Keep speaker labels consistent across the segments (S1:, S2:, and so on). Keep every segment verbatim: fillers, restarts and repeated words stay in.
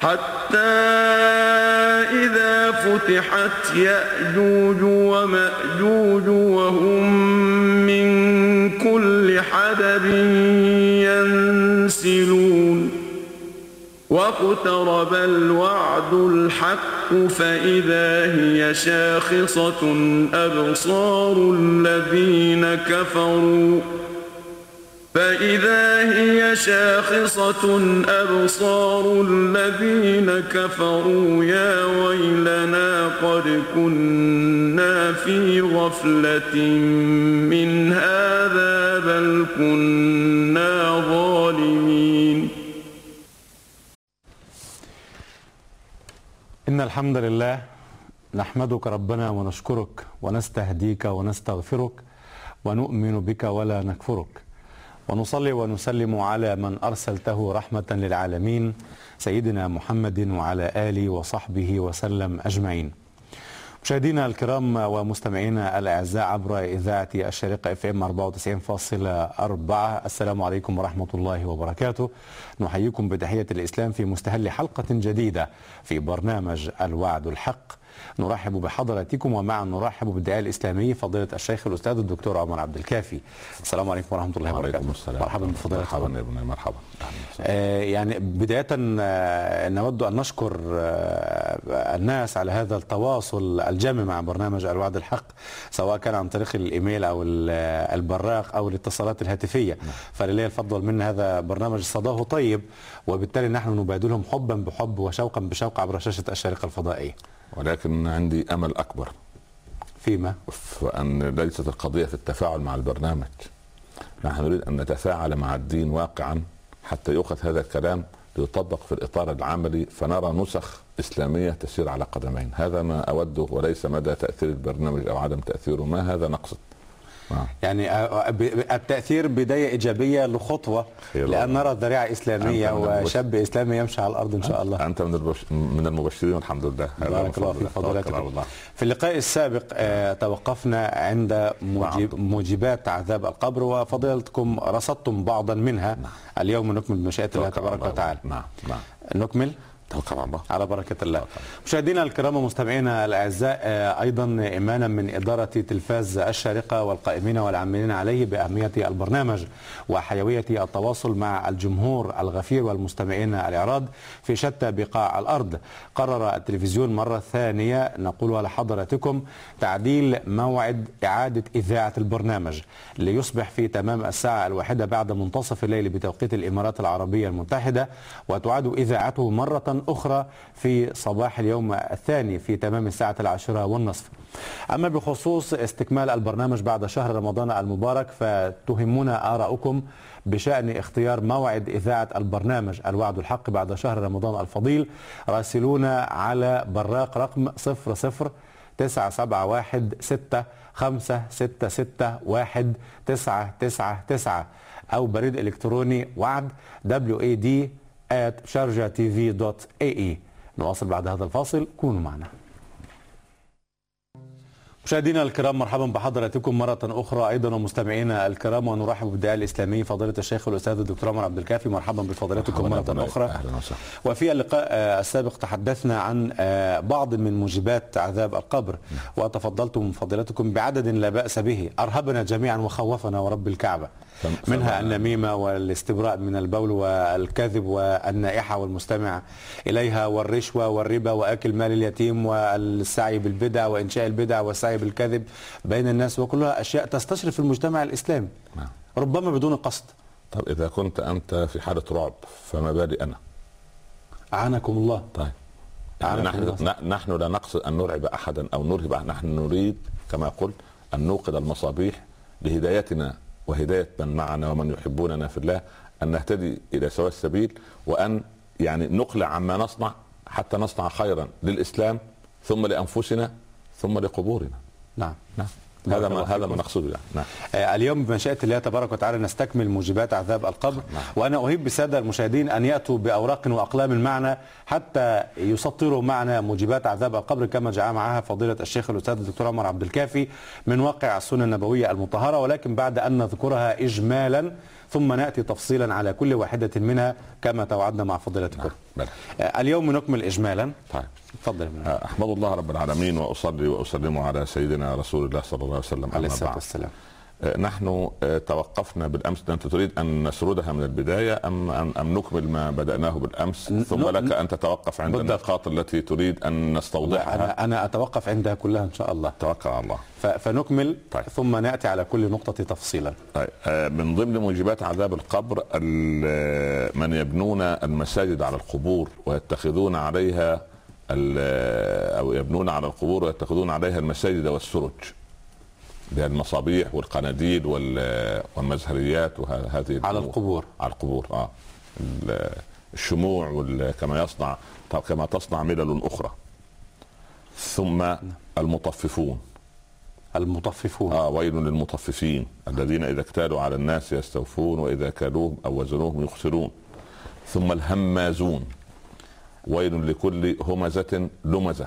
S1: حتى إذا فتحت يأجوج ومأجوج وهم من كل حدب ينسلون واقترب الوعد الحق فإذا هي شاخصة أبصار الذين كفروا فإذا هي شاخصة أبصار الذين كفروا يا ويلنا قد كنا في غفلة من هذا بل كنا ظالمين.
S2: إن الحمد لله نحمدك ربنا ونشكرك ونستهديك ونستغفرك ونؤمن بك ولا نكفرك، ونصلي ونسلم على من أرسلته رحمة للعالمين سيدنا محمد وعلى آله وصحبه وسلم أجمعين. مشاهدينا الكرام ومستمعينا الأعزاء عبر إذاعة الشارقة اف ام أربعة وتسعين فاصلة أربعة، السلام عليكم ورحمة الله وبركاته. نحييكم بتحية الإسلام في مستهل حلقة جديدة في برنامج الوعد الحق. نرحب بحضراتكم ومعا نرحب بالداعية الإسلامي فضيلة الشيخ الأستاذ الدكتور عمر عبد الكافي. السلام عليكم ورحمة الله وبركاته.
S3: مرحبا بفضيلتكم.
S2: مرحبا
S3: يا ابني مرحبا.
S2: آه يعني بداية آه نود أن نشكر آه الناس على هذا التواصل الجامع مع برنامج الوعد الحق، سواء كان عن طريق الإيميل أو البراق أو الاتصالات الهاتفية. فلله الفضل والمنة، هذا برنامج صداه طيب، وبالتالي نحن نبادلهم حبا بحب وشوقا بشوق عبر شاشة الشارقة الفضائية.
S3: ولكن عندي أمل أكبر
S2: فيما؟
S3: فأن ليست القضية في التفاعل مع البرنامج، نحن نريد أن نتفاعل مع الدين واقعا حتى يؤخذ هذا الكلام ليطبق في الإطار العملي، فنرى نسخ إسلامية تسير على قدمين. هذا ما أوده، وليس مدى تأثير البرنامج أو عدم تأثيره، ما هذا نقصد.
S2: يعني التأثير بداية إيجابية لخطوة، لأن نرى ذريعة إسلامية وشاب إسلامي يمشي على الأرض إن شاء الله.
S3: أنت من من المبشرين والحمد لله.
S2: بارك الله في فضلاتك. في اللقاء السابق آه توقفنا عند موجب موجبات عذاب القبر، وفضيلتكم رصدتم بعضا منها. اليوم نكمل بمشيئة الله تبارك وتعالى.
S3: نعم نعم
S2: نكمل على بركة الله. مشاهدينا الكرام ومستمعينا الأعزاء، أيضا إيمانا من إدارة تلفاز الشارقة والقائمين والعاملين عليه بأهمية البرنامج وحيوية التواصل مع الجمهور الغفير والمستمعين الإعراض في شتى بقاع الأرض، قرر التلفزيون مرة ثانية نقولها لحضراتكم تعديل موعد إعادة إذاعة البرنامج ليصبح في تمام الساعة الواحدة بعد منتصف الليل بتوقيت الإمارات العربية المتحدة، وتعاد إذاعته مرة أخرى في صباح اليوم الثاني في تمام الساعة العاشرة والنصف. أما بخصوص استكمال البرنامج بعد شهر رمضان المبارك، فتهمنا آراؤكم بشأن اختيار موعد إذاعة البرنامج الوعد الحق بعد شهر رمضان الفضيل. راسلونا على براق رقم صفر صفر تسعة سبعة واحد ستة خمسة ستة ستة واحد تسعة تسعة تسعة أو بريد إلكتروني وعد دبليو إيه دي آت شارجة تي في دوت إيه إي. نواصل بعد هذا الفاصل، كونوا معنا. مشاهدينا الكرام، مرحبا بحضراتكم مرة أخرى أيضا ومستمعينا الكرام، ونرحب بالداعية الإسلامي فضيلة الشيخ الأستاذ الدكتور عمر عبد الكافي. مرحبا بفضيلتكم مرة أخرى. وفي اللقاء السابق تحدثنا عن بعض من موجبات عذاب القبر، وتفضلتم فضيلتكم بعدد لا بأس به أرهبنا جميعا وخوفنا ورب الكعبة، منها النميمة والاستبراء من البول والكذب والنائحة والمستمع إليها والرشوة والربا وأكل مال اليتيم والسعي بالبدع وإنشاء البدع والسعي بالكذب بين الناس، وكلها أشياء تستشرف المجتمع الإسلامي ربما بدون قصد.
S3: طب إذا كنت أنت في حالة رعب فما بالي أنا؟
S2: أعانكم الله.
S3: طيب يعني نحن الله. نحن لا نقصد أن نرعب أحدا أو نرهب أحدا، نحن نريد كما قلت أن نوقد المصابيح لهدايتنا وهداية من معنا ومن يحبوننا في الله، أن نهتدي إلى سواء السبيل، وأن يعني نقلع عما نصنع حتى نصنع خيرا للإسلام ثم لأنفسنا ثم لقبورنا.
S2: نعم
S3: نعم هذا ما هذا ما نقصده يعني. نعم.
S2: آه اليوم بمشيئة الله تبارك وتعالى نستكمل موجبات عذاب القبر. نعم. وأنا أهيب بالسادة المشاهدين أن يأتوا بأوراق وأقلام معنا حتى يسطروا معنا موجبات عذاب القبر كما جاء معها فضيلة الشيخ الأستاذ الدكتور عمر عبد الكافي من واقع السنة النبوية المطهرة، ولكن بعد أن نذكرها إجمالا ثم نأتي تفصيلا على كل واحدة منها كما توعدنا مع فضيلتكم.
S3: نعم.
S2: اليوم نكمل إجمالا.
S3: طيب.
S2: تفضل.
S3: أحمد الله رب العالمين وأصلي وأسلم على سيدنا رسول الله صلى الله عليه وسلم.
S2: عليه الصلاة والسلام.
S3: نحن توقفنا بالأمس. أنت تريد أن نسردها من البداية أم أم نكمل ما بدأناه بالأمس ثم لك أن تتوقف عند النقاط التي تريد أن نستوضحها؟
S2: أنا أنا أتوقف عندها كلها إن شاء الله.
S3: توكل على الله.
S2: فنكمل.
S3: طيب.
S2: ثم نأتي على كل نقطة تفصيلا.
S3: طيب. من ضمن موجبات عذاب القبر من يبنون المساجد على القبور ويتخذون عليها أو يبنون على القبور ويتخذون عليها المساجد والسرج، المصابيح والقناديل والمزهريات وهذه
S2: على القبور.
S3: على القبور اه الشموع كما يصنع كما تصنع ملل اخرى. ثم المطففون.
S2: المطففون
S3: اه ويل للمطففين الذين اذا اكتالوا على الناس يستوفون واذا كالوهم او وزنوهم يخسرون. ثم الهمازون، ويل لكل همزة لمزة.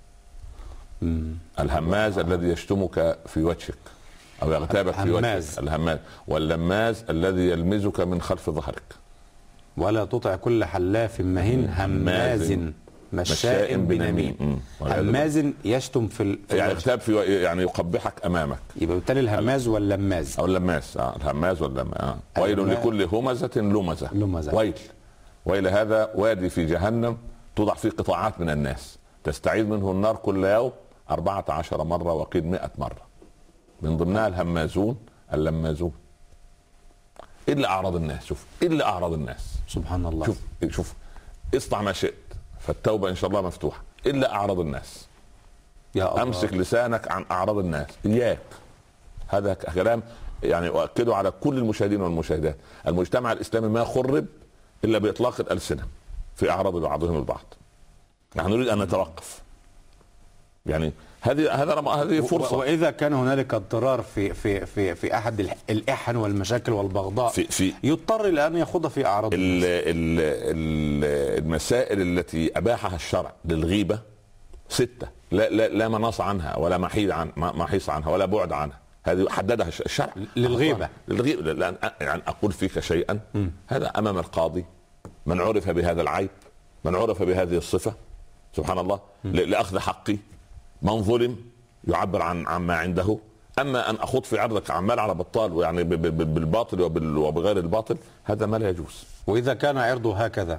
S3: الهماز الذي يشتمك في وجهك او يغتابك في وجهك. الهماز. واللماز الذي يلمزك من خلف ظهرك.
S2: ولا تطع كل حلاف مهين هماز مشاء بنميم. هماز يشتم في ال...
S3: يعني يغتاب في يعني يقبحك امامك.
S2: يبقى بالتالي الهماز واللماز
S3: او اللماز. اه الهماز واللماز. آه. ويل لكل همزة لمزة.
S2: لمزة.
S3: ويل ويل هذا وادي في جهنم توضع فيه قطاعات من الناس تستعيذ منه النار كل يوم أربعة عشر مرة وقيل مئة مرة، من ضمنها الهمازون اللمازون. إلا أعراض الناس. شوف إلا أعراض الناس.
S2: سبحان الله.
S3: شوف شوف اصنع ما شئت فالتوبة إن شاء الله مفتوحة. إلا أعراض الناس.
S2: يا الله.
S3: أمسك لسانك عن أعراض الناس. إياك. هذا كلام يعني أؤكده على كل المشاهدين والمشاهدات. المجتمع الإسلامي ما خرب إلا بإطلاق الألسنة في أعراض بعضهم البعض. نحن نريد أن نتوقف. يعني هذه هذا هذه فرصه.
S2: واذا كان هنالك اضطرار في في في في احد الاحن والمشاكل والبغضاء في في يضطر الى ان يخوض في اعراض
S3: ال ال ال المسائل التي اباحها الشرع للغيبه سته لا لا لا مناص عنها ولا محيد عن محيص عنها ولا بعد عنها. هذه حددها الشرع
S2: للغيبه.
S3: للغيبه لأن يعني اقول فيك شيئا م. هذا امام القاضي من عرف بهذا العيب من عرف بهذه الصفه سبحان الله م. لاخذ حقي. من ظلم يعبر عن عما عنده. اما ان اخوض في عرضك عمال على بطال ويعني بالباطل وبغير الباطل هذا ما لا يجوز.
S2: واذا كان عرضه هكذا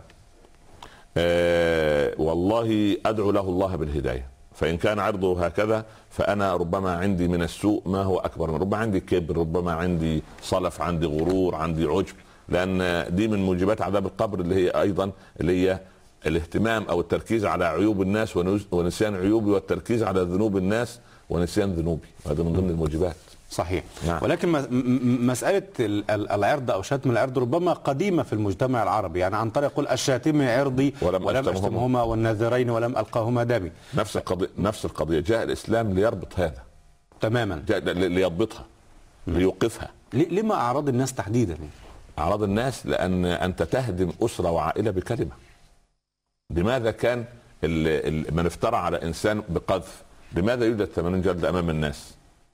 S3: آه والله ادعو له الله بالهدايه. فان كان عرضه هكذا فانا ربما عندي من السوء ما هو اكبر من ربما عندي كبر ربما عندي صلف عندي غرور عندي عجب. لان دي من موجبات عذاب القبر اللي هي ايضا اللي هي الاهتمام او التركيز على عيوب الناس ونسيان عيوبي والتركيز على ذنوب الناس ونسيان ذنوبي. هذا من ضمن الموجبات.
S2: صحيح. نعم. ولكن مسألة العرض او شتم العرض ربما قديمة في المجتمع العربي. يعني عن طريق يقول الشاتم عرضي ولم, ولم اشتمهما والناذرين ولم القاهما دمي.
S3: نفس القضية. نفس القضية. جاء الاسلام ليربط هذا
S2: تماما.
S3: جاء ليضبطها ليوقفها.
S2: لما اعراض الناس تحديدا؟
S3: اعراض الناس لان انت تهدم اسرة وعائلة بكلمة. لماذا كان من افترى على انسان بقذف لماذا يوجد ثمانين جلدة امام الناس؟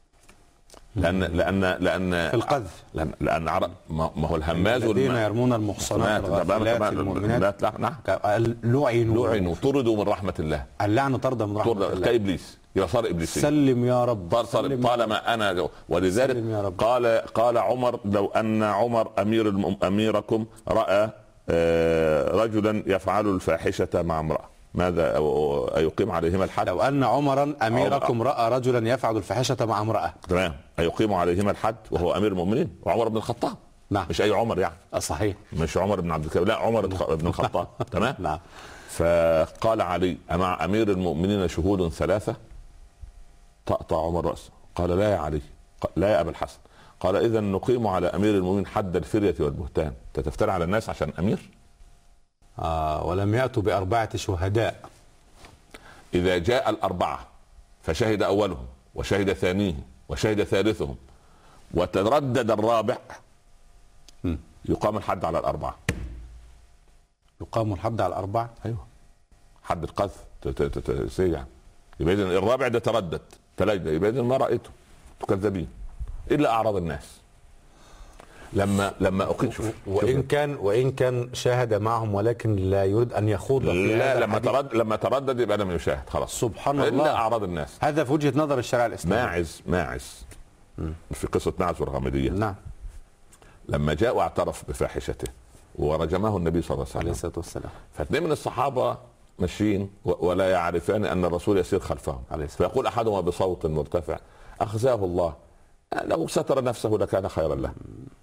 S3: لان لان لان
S2: في القذف
S3: لان, لأن عرب ما هو الهماز
S2: الذين يرمون المحصنات الغافلات المؤمنات
S3: نعم
S2: لعنوا
S3: لعنوا طردوا من رحمة الله.
S2: اللعنة طرد من رحمة الله
S3: كابليس. يبقى صار ابليس.
S2: سلم يا رب.
S3: صار طالما انا ولذلك قال قال عمر لو ان عمر امير اميركم راى رجلا يفعل الفاحشة مع امرأة ماذا أيقيم عليهما الحد؟
S2: لو أن عمرا أميركم رأى رجلا يفعل الفاحشة مع امرأة
S3: تمام أيقيم عليهما الحد وهو أمير المؤمنين وعمر بن الخطاب.
S2: نعم.
S3: مش أي عمر يعني.
S2: صحيح.
S3: مش عمر بن عبد الكريم لا عمر بن الخطاب. تمام.
S2: نعم.
S3: فقال علي أمع أمير المؤمنين شهود ثلاثة؟ طأطأ عمر رأسه قال لا يا علي لا يا أبا الحسن. قال إذا نقيم على أمير المؤمنين حد الفرية والبهتان. تفتري على الناس عشان أمير؟
S2: آه ولم يأتوا بأربعة شهداء.
S3: إذا جاء الأربعة فشهد أولهم وشهد ثانيهم وشهد ثالثهم وتردد الرابع م. يقام الحد على الأربعة.
S2: يقام الحد على الأربعة؟
S3: أيوه حد القذف سيجع. يبقى إذن الرابع ده تردد تلجد يبقى إذن ما رأيته تكذبين. إلا أعراض الناس. لما لما أقيم شوف
S2: وإن شوف. كان وإن كان شاهد معهم ولكن لا يريد أن يخوض في
S3: لا لما تردد لما تردد يبقى لم يشاهد خلاص
S2: سبحان الله
S3: إلا أعراض الناس.
S2: هذا في وجهة نظر الشريعة الإسلامية.
S3: ماعز ماعز في قصة ماعز والغامدية
S2: نعم
S3: لما جاء واعترف بفاحشته ورجمه النبي صلى الله عليه
S2: وسلم والسلام.
S3: فاثنين من الصحابة ماشيين ولا يعرفان أن الرسول يسير خلفهم فيقول أحدهما بصوت مرتفع أخزاه الله لو ستر نفسه لكان خيرا له.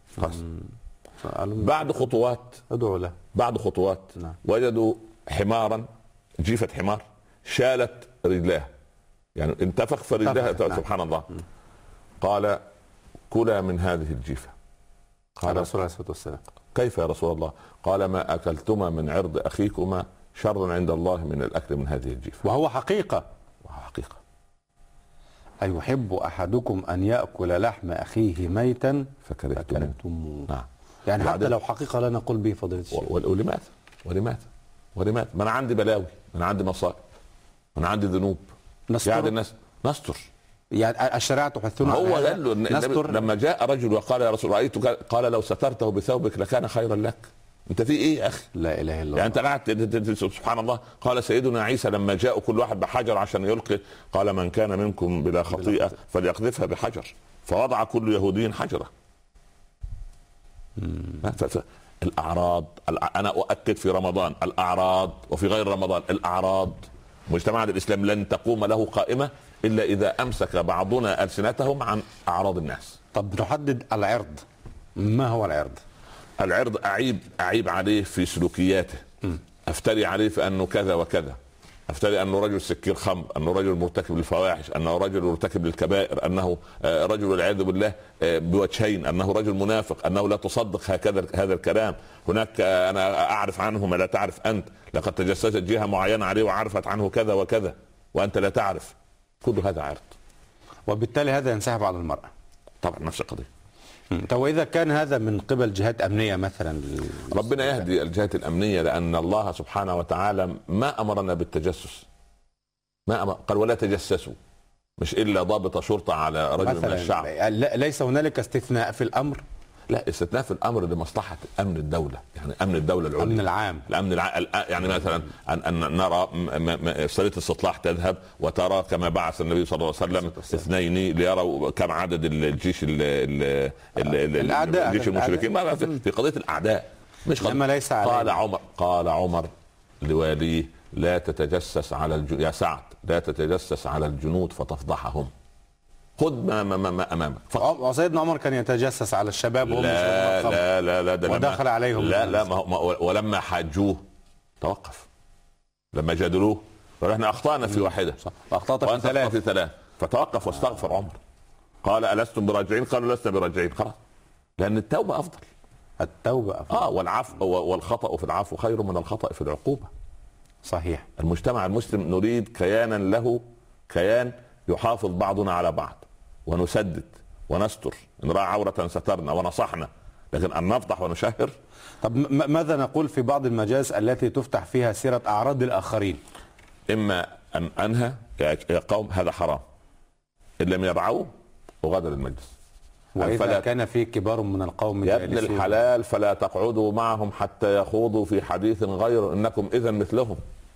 S3: بعد خطوات
S2: ادعو له
S3: بعد خطوات
S2: نعم.
S3: وجدوا حمارا جيفة حمار شالت رجلاه يعني انتفخ في رجلها نعم. سبحان الله م. قال كلا من هذه الجيفة.
S2: قال رسول الله صلى الله عليه وسلم
S3: كيف يا رسول الله؟ قال ما أكلتما من عرض أخيكما شر عند الله من الأكل من هذه الجيفة.
S2: وهو حقيقة
S3: وهو حقيقة
S2: أيحب أحدكم أن يأكل لحم أخيه ميتا فكرهتموه.
S3: نعم.
S2: يعني حتى لو حقيقة لا نقول به فضيلة الشيخ.
S3: ولماذا؟ ولماذا؟ ولماذا؟ ما أنا عندي بلاوي، ما أنا عندي مصائب، ما أنا عندي ذنوب.
S2: نستر.
S3: يعني الناس نستر.
S2: يعني الشريعة تحثنا
S3: هو قال له نستر. لما جاء رجل وقال يا رسول رأيتك قال لو سترته بثوبك لكان خيرا لك. انت في ايه يا اخي؟
S2: لا اله الا الله.
S3: يعني انت قاعد سبحان الله. قال سيدنا عيسى لما جاءوا كل واحد بحجر عشان يلقي قال من كان منكم بلا خطيئة فليقذفها بحجر فوضع كل يهودي حجرة. الاعراض انا اؤكد في رمضان الاعراض وفي غير رمضان الاعراض مجتمع الاسلام لن تقوم له قائمة الا اذا امسك بعضنا السنتهم عن اعراض الناس.
S2: طب نحدد العرض. ما هو العرض؟
S3: العرض أعيب أعيب عليه في سلوكياته م. أفتري عليه في أنه كذا وكذا أفتري أنه رجل سكير خمر أنه رجل مرتكب للفواحش أنه رجل مرتكب للكبائر أنه رجل والعياذ بالله بوجهين أنه رجل منافق أنه لا تصدق هكذا هذا الكلام. هناك أنا أعرف عنه ما لا تعرف أنت لقد تجسست جهة معينة عليه وعرفت عنه كذا وكذا وأنت لا تعرف. كل هذا عرض
S2: وبالتالي هذا ينسحب على المرأة
S3: طبعا نفس القضية.
S2: طب وإذا كان هذا من قبل جهات أمنية مثلا
S3: ربنا يهدي الجهات الأمنية لأن الله سبحانه وتعالى ما أمرنا بالتجسس ما أمر قال ولا تجسسوا مش إلا ضابط شرطة على رجل من الشعب.
S2: ليس هنالك استثناء في الأمر؟
S3: لا استثناء في الامر لمصلحه امن الدوله يعني امن الدوله العليا
S2: الامن العام
S3: الامن العام يعني مثلا ان ان نرى سريه استطلاع تذهب وترى كما بعث النبي صلى الله عليه وسلم اثنين ليروا كم عدد الجيش
S2: الاعداء
S3: جيش المشركين في قضيه الاعداء مش
S2: ليس
S3: قال عمر قال عمر لواليه لا تتجسس على الجنود يا سعد لا تتجسس على الجنود فتفضحهم خذ ما, ما, ما, ما امامك.
S2: وسيدنا عمر كان يتجسس على الشباب وهم
S3: لا لا لا لا ده
S2: ودخل عليهم
S3: لا لا ما ما ولما حاجوه توقف لما جادلوه ونحن اخطانا في واحده
S2: واخطات في ثلاث
S3: في ثلاث فتوقف واستغفر عمر قال ألستم براجعين قالوا لسنا براجعين خلاص لان التوبه افضل
S2: التوبه افضل
S3: اه والعفو والخطا في العفو خير من الخطا في العقوبه.
S2: صحيح.
S3: المجتمع المسلم نريد كيانا له كيان يحافظ بعضنا على بعض ونسدد ونستر ان راى عورة سترنا ونصحنا لكن ان نفضح ونشهر.
S2: طب ماذا نقول في بعض المجالس التي تفتح فيها سيرة اعراض الاخرين؟
S3: اما ان انهى يا قوم هذا حرام ان لم يرعوه وغادر المجلس.
S2: واذا فلا كان في كبار من القوم
S3: يا ابن الحلال فلا تقعدوا معهم حتى يخوضوا في حديث غير انكم اذا مثلهم.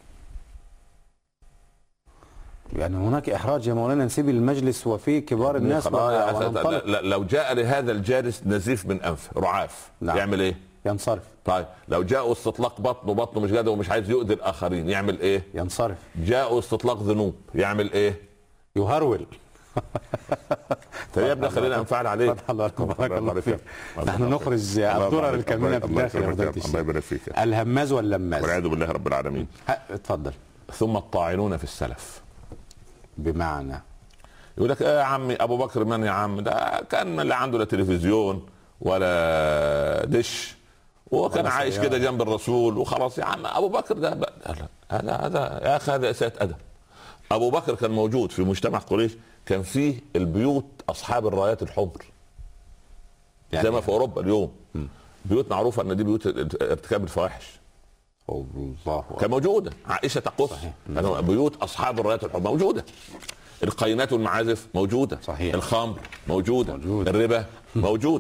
S2: يعني هناك احراج يا مولانا نسيب المجلس وفي كبار الناس
S3: لو جاء لهذا الجالس نزيف من انف رعاف نعم. يعمل ايه؟
S2: ينصرف.
S3: طيب لو جاءوا استطلاق بطنه بطنه مش قادر ومش عايز يؤذي الاخرين يعمل ايه؟
S2: ينصرف.
S3: جاءوا استطلاق ذنوب يعمل ايه؟
S2: يهرول.
S3: طيب يا ابني خلينا ننفعل عليك.
S2: فتح الله لكم بارك الله فيك. نحن نخرج الدرر الكامنة في الداخل.
S3: الله يبارك فيك.
S2: الهماز واللماز
S3: والعياذ بالله رب العالمين.
S2: اتفضل.
S3: ثم الطاعنون في السلف.
S2: بمعنى
S3: يقول لك ايه يا عمي ابو بكر من يا عم ده كان لا عنده لا تلفزيون ولا دش وكان عايش كده جنب الرسول وخلاص يا عم ابو بكر ده هذا هذا يا اخي هذا اساءة ادب. ابو بكر كان موجود في مجتمع قريش كان فيه البيوت اصحاب الرايات الحمر يعني زي ما في اوروبا اليوم م. بيوت معروفه ان دي بيوت ارتكاب الفواحش
S2: الله
S3: كان موجوده. عائشه تقص بيوت اصحاب الرايات الحمر موجوده. القينات والمعازف موجوده.
S2: صحيح.
S3: الخمر موجوده. موجود. الربا موجود.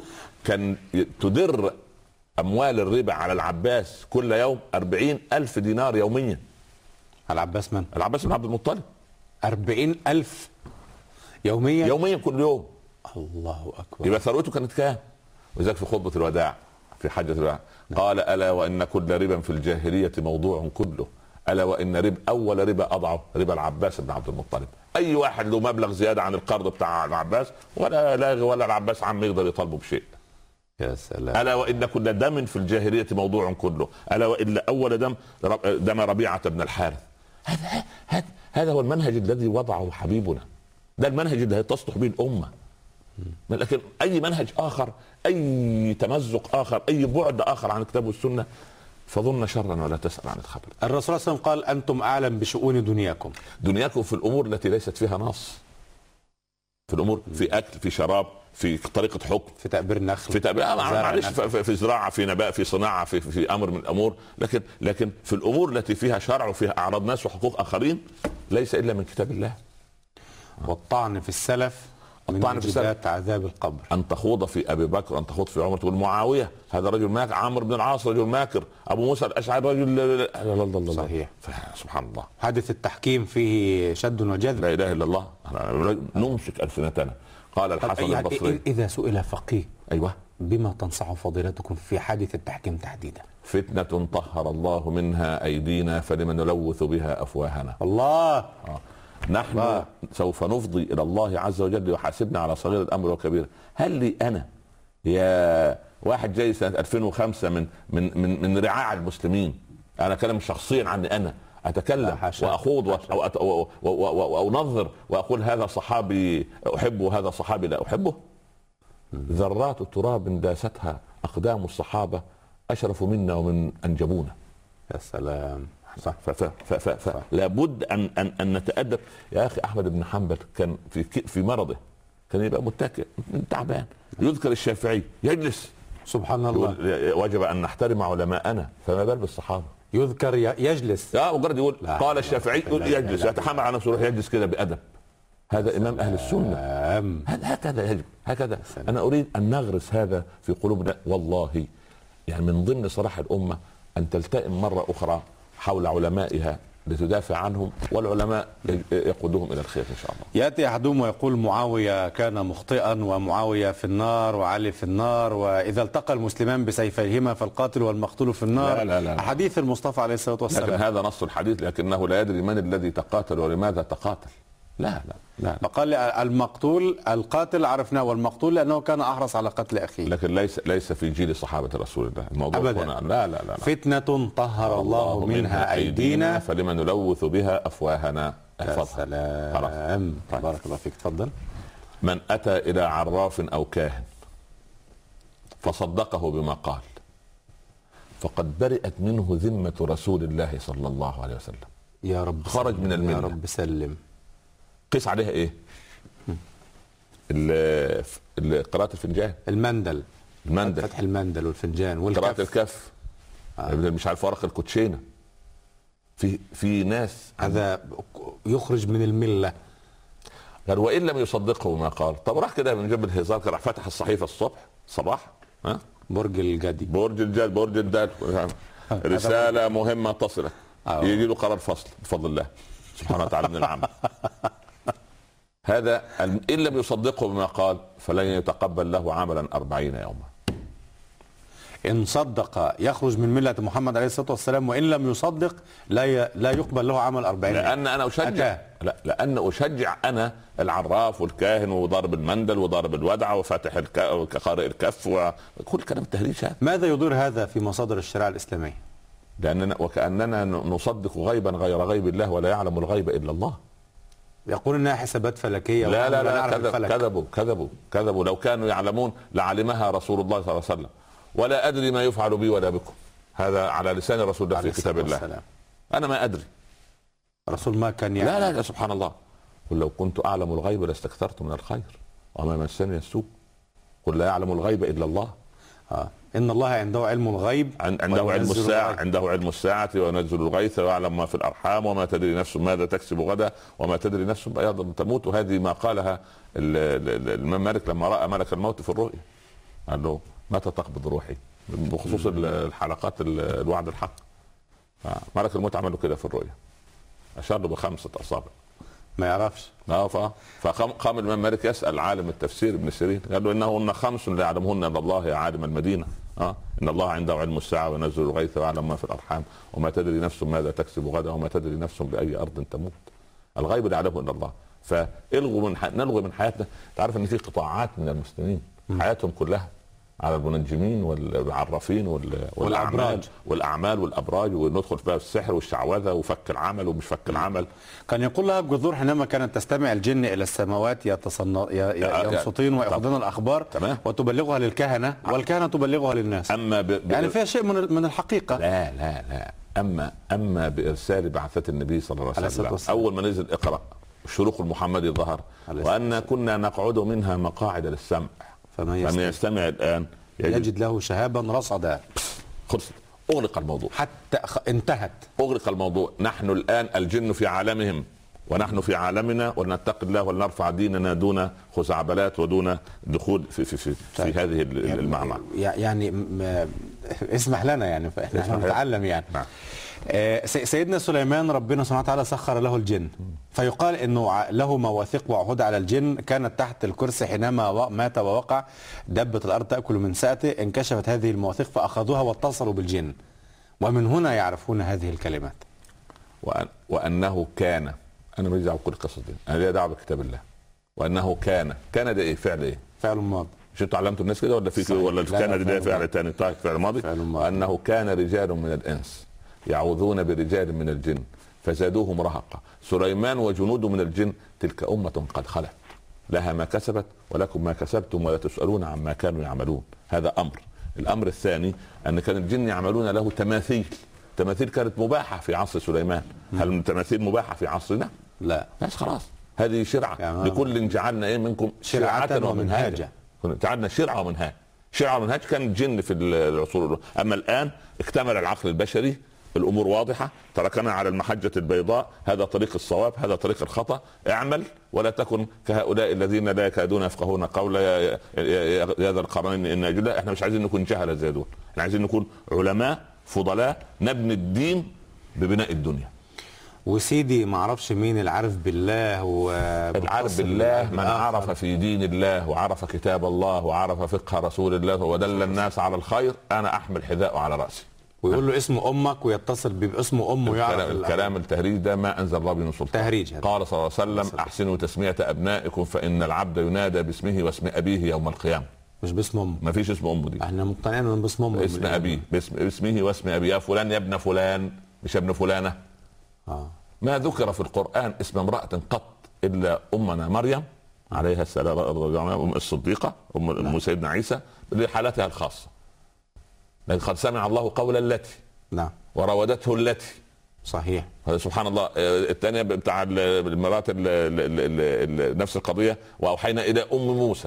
S3: كان تدر اموال الربا على العباس كل يوم أربعين ألف دينار يوميا.
S2: العباس من؟
S3: العباس بن عبد المطلب.
S2: أربعين ألف يوميا
S3: يوميا كل يوم.
S2: الله اكبر.
S3: يبقى ثروته كانت كام؟ وذلك في خطبه الوداع في حجه الوداع قال: الا وان كل ربا في الجاهليه موضوع كله، الا وان ربا اول ربا اضعف ربا العباس بن عبد المطلب. اي واحد له مبلغ زياده عن القرض بتاع العباس ولا لاغي ولا العباس عم يقدر يطالبه بشيء.
S2: يا سلام.
S3: الا وان كل دم في الجاهليه موضوع كله، الا وان اول دم دم ربيعه بن الحارث. هذا هذا هذا هو المنهج الذي وضعه حبيبنا، ده المنهج اللي تصلح به الامه. لكن اي منهج اخر، اي تمزق اخر، اي بعد اخر عن الكتاب والسنه فظن شرا ولا تسأل عن الخبر.
S2: الرسول صلى الله عليه وسلم قال: انتم اعلم بشؤون دنياكم.
S3: دنياكم في الامور التي ليست فيها نص، في الامور، في اكل، في شراب، في طريقه حكم،
S2: في تأبير نخل،
S3: في تأبير معلش، في, في زراعه، في نباء، في صناعه، في, في امر من الامور. لكن لكن في الامور التي فيها شرع وفيها اعراض ناس وحقوق اخرين ليس الا من كتاب الله.
S2: والطعن في السلف من
S3: الطعن في السلف
S2: عذاب القبر.
S3: ان تخوض في ابي بكر، ان تخوض في عمر، تقول معاويه هذا رجل ماكر، عمرو بن العاص رجل ماكر، ابو موسى الاشعري رجل لا لا لا لا.
S2: صحيح.
S3: سبحان الله.
S2: حادث التحكيم فيه شد وجذب.
S3: لا اله الا الله. نمسك السنتنا. قال الحسن
S2: يعني
S3: البصري:
S2: اذا سئل فقيه
S3: ايوه
S2: بما تنصح فضيلتكم في حادث التحكيم تحديدا؟
S3: فتنة طهر الله منها أيدينا فلمن نلوث بها أفواهنا.
S2: الله.
S3: آه. نحن الله. سوف نفضي إلى الله عز وجل يحاسبنا على صغير الأمر وكبير. هل لي أنا يا واحد جاي سنة ألفين وخمسة من من من, من رعاع المسلمين، أنا كلام شخصيا عني أنا، أتكلم وأخوض وأنظر وأقول هذا صحابي أحبه وهذا صحابي لا أحبه؟ ذرات تراب داستها أقدام الصحابة أشرف منا ومن أنجبونا.
S2: يا سلام. صح.
S3: لابد أن أن أن نتأدب. يا أخي أحمد بن حنبل كان في في مرضه كان يبقى متكئ تعبان، يذكر الشافعي يجلس.
S2: سبحان الله.
S3: وجب أن نحترم علماءنا، فما بال بالصحابة.
S2: يذكر يجلس.
S3: لا مجرد يقول قال الشافعي يجلس، يتحمل على نفسه يروح يجلس كده بأدب. هذا إمام أهل السنة. هكذا يجب، هكذا. أنا أريد أن نغرس هذا في قلوبنا والله. يعني من ضمن صلاح الأمة أن تلتئم مرة أخرى حول علمائها لتدافع عنهم، والعلماء يقودهم إلى الخير إن شاء الله.
S2: يأتي أحدهم ويقول معاوية كان مخطئا ومعاوية في النار وعلي في النار، وإذا التقى المسلمان بسيفيهما فالقاتل والمقتول في النار.
S3: لا لا لا.
S2: حديث المصطفى عليه الصلاة والسلام.
S3: لكن هذا نص الحديث، لكنه لا يدري من الذي تقاتل ولماذا تقاتل. لا لا لا.
S2: فقال المقتول القاتل عرفناه، والمقتول لأنه كان أحرص على قتل أخيه.
S3: لكن ليس ليس في جيل صحابة رسول الله الموضوع
S2: أبدا.
S3: لا لا لا, لا.
S2: فتنة طهر الله منها أيدينا
S3: فلمن نلوث بها أفواهنا.
S2: يا سلام. بارك الله فيك. تفضل.
S3: من أتى إلى عراف أو كاهن فصدقه بما قال فقد برئت منه ذمة رسول الله صلى الله عليه وسلم.
S2: يا رب
S3: خرج من الملة.
S2: يا رب سلم.
S3: قيس عليها ايه؟ قراءة الفنجان،
S2: المندل،
S3: المندل،
S2: فتح المندل والفنجان والكف،
S3: قراءة الكف، آه. مش عارف ورق الكوتشينة. في في ناس
S2: هذا يخرج من الملة.
S3: قال وإن لم يصدقه ما قال. طب راح كده من جنب الهزار راح فتح الصحيفة الصبح صباح، ها
S2: برج الجدي،
S3: برج الجد، برج الدال، رسالة مهمة تصلك، يجي له قرار فصل بفضل الله سبحانه وتعالى من العمل. هذا إن لم يصدقه بما قال فلن يتقبل له عملا أربعين يوما.
S2: إن صدق يخرج من ملة محمد عليه الصلاة والسلام، وإن لم يصدق لا ي... لا يقبل له عمل أربعين يوما.
S3: لأن أنا أشجع أكاه. لا لأن أشجع أنا العراف والكاهن وضارب المندل وضارب الودعة وفاتح الك... وقارئ الكف وكل كلام التهريج هذا.
S2: ماذا يدور هذا في مصادر الشريعة الإسلامية؟
S3: لأننا وكأننا نصدق غيبا غير غيب الله ولا يعلم الغيب إلا الله.
S2: يقول انها حسابات فلكيه.
S3: لا لا لا كذب كذبوا كذبوا كذبوا لو كانوا يعلمون لعلمها رسول الله صلى الله عليه وسلم. ولا ادري ما يفعل بي ولا بكم. هذا على لسان رسول الله في كتاب الله. السلام. انا ما ادري.
S2: الرسول ما كان يعلم.
S3: لا لا سبحان الله. قل لو كنت اعلم الغيب لاستكثرت من الخير وما مسني السوء. قل لا يعلم الغيب الا الله.
S2: آه. إن الله عنده علم الغيب،
S3: عنده علم الساعة، عنده علم الساعة وينزل الغيث ويعلم ما في الأرحام وما تدري نفس ماذا تكسب غدا وما تدري نفس بأيضا تموت. وهذه ما قالها الإمام مالك لما رأى ملك الموت في الرؤيا. قال له متى تقبض روحي؟ بخصوص الحلقات الوعد الحق. ملك الموت عملوا كده في الرؤيا، اشار له بخمسه اصابع
S2: ما يعرفش.
S3: اه فقام الامام مالك يسال عالم التفسير ابن سيرين، قال له انهن خمس لا يعلمهن الا الله يا عالم المدينه. اه ان الله عنده علم الساعه وينزل الغيث ويعلم ما في الارحام وما تدري نفس ماذا تكسب غدا وما تدري نفس باي ارض تموت. الغيب لا يعلمه الا الله. فالغوا من ح... نلغي من حياتنا. تعرف ان في قطاعات من المسلمين حياتهم كلها على المنجمين والعرافين وال... والاعمال والاعمال والابراج، وندخل في باب السحر والشعوذه وفك العمل ومش فك العمل.
S2: كان يقول لها الجذور حينما كانت تستمع الجن الى السماوات يتصن... ينصتين ويأخذون الاخبار تمام. وتبلغها للكهنه والكهنه تبلغها للناس.
S3: اما ب... ب...
S2: يعني فيها شيء من من الحقيقه.
S3: لا لا لا اما اما بارسال بعثه النبي صلى الله عليه وسلم اول ما نزل اقرا الشروق المحمدي ظهر وان كنا نقعد منها مقاعد للسمع فمن يستمع الان
S2: يجد, يجد له شهابا رصدا.
S3: خلص، اغلق الموضوع
S2: حتى انتهت.
S3: اغلق الموضوع. نحن الان الجن في عالمهم ونحن في عالمنا، ولنتقي الله ولنرفع ديننا دون خزعبلات ودون دخول في في في, في هذه المعمعة.
S2: يعني اسمح لنا يعني فاحنا نتعلم يعني. نعم. سيدنا سليمان ربنا سبحانه وتعالى سخر له الجن، فيقال انه له مواثيق وعهود على الجن كانت تحت الكرسي حينما مات ووقع دبة الارض تاكل من ساءته، انكشفت هذه المواثيق فاخذوها واتصلوا بالجن، ومن هنا يعرفون هذه الكلمات.
S3: وأن وانه كان، انا ماليش دعوه بكل القصص دي، انا ليا دعوه بكتاب الله. وانه كان، كان ده ايه؟ فعل ايه؟
S2: فعل ماضي.
S3: مش انتوا علمتوا الناس كده ولا في ولا كان ده فعل ثاني؟ طيب فعل ماضي. وانه كان رجال من الانس يعوذون برجال من الجن فزادوهم رهقا. سليمان وجنوده من الجن تلك أمة قد خلت لها ما كسبت ولكم ما كسبتم ولا تسألون عما كانوا يعملون. هذا أمر. الأمر الثاني أن كان الجن يعملون له تماثيل. تماثيل كانت مباحة في عصر سليمان. هل التماثيل مباحة في عصرنا؟
S2: لا.
S3: بس خلاص هذه شرعة يعني لكل جعلنا إيه منكم
S2: شرعة ومنهاجا.
S3: جعلنا شرعة ومنهاج. شرعة ومنهاج كان الجن في العصور. أما الآن اكتمل العقل البشري، الامور واضحه، تركنا على المحجه البيضاء، هذا طريق الصواب هذا طريق الخطا، اعمل ولا تكن كهؤلاء الذين لا يكادون يفقهون قولا يا, يا, يا ذا القرنين ان لا. احنا مش عايزين نكون جهله زي دول، احنا عايزين نكون علماء فضلاء نبني الدين ببناء الدنيا.
S2: وسيدي ما اعرفش مين العارف بالله و
S3: العارف بالله من عرف في دين الله وعرف كتاب الله وعرف فقه رسول الله ودل الناس على الخير. انا احمل حذاءه على راسي
S2: ويقول له اسم امك ويتصل باسم امه يعرف
S3: الكلام. التهريج ده ما انزل الله به من سلطان.
S2: تهريج.
S3: قال صلى الله عليه وسلم احسنوا تسميه ابنائكم فان العبد ينادى باسمه واسم ابيه يوم القيامه.
S2: مش باسم امه.
S3: ما فيش اسم امه دي.
S2: احنا مقتنعين ان باسم امه.
S3: اسم ابيه باسم اسمه واسم ابيه. يا فلان يا ابن فلان مش ابن فلانه. اه ما ذكر في القران اسم امراه قط الا امنا مريم عليها السلام ام الصديقه ام ام سيدنا عيسى لحالتها الخاصه. لكن قد سمع الله قول التي
S2: نعم
S3: وراودته التي.
S2: صحيح.
S3: سبحان الله. الثانيه بتاع المرات نفس القضيه واوحينا الى ام موسى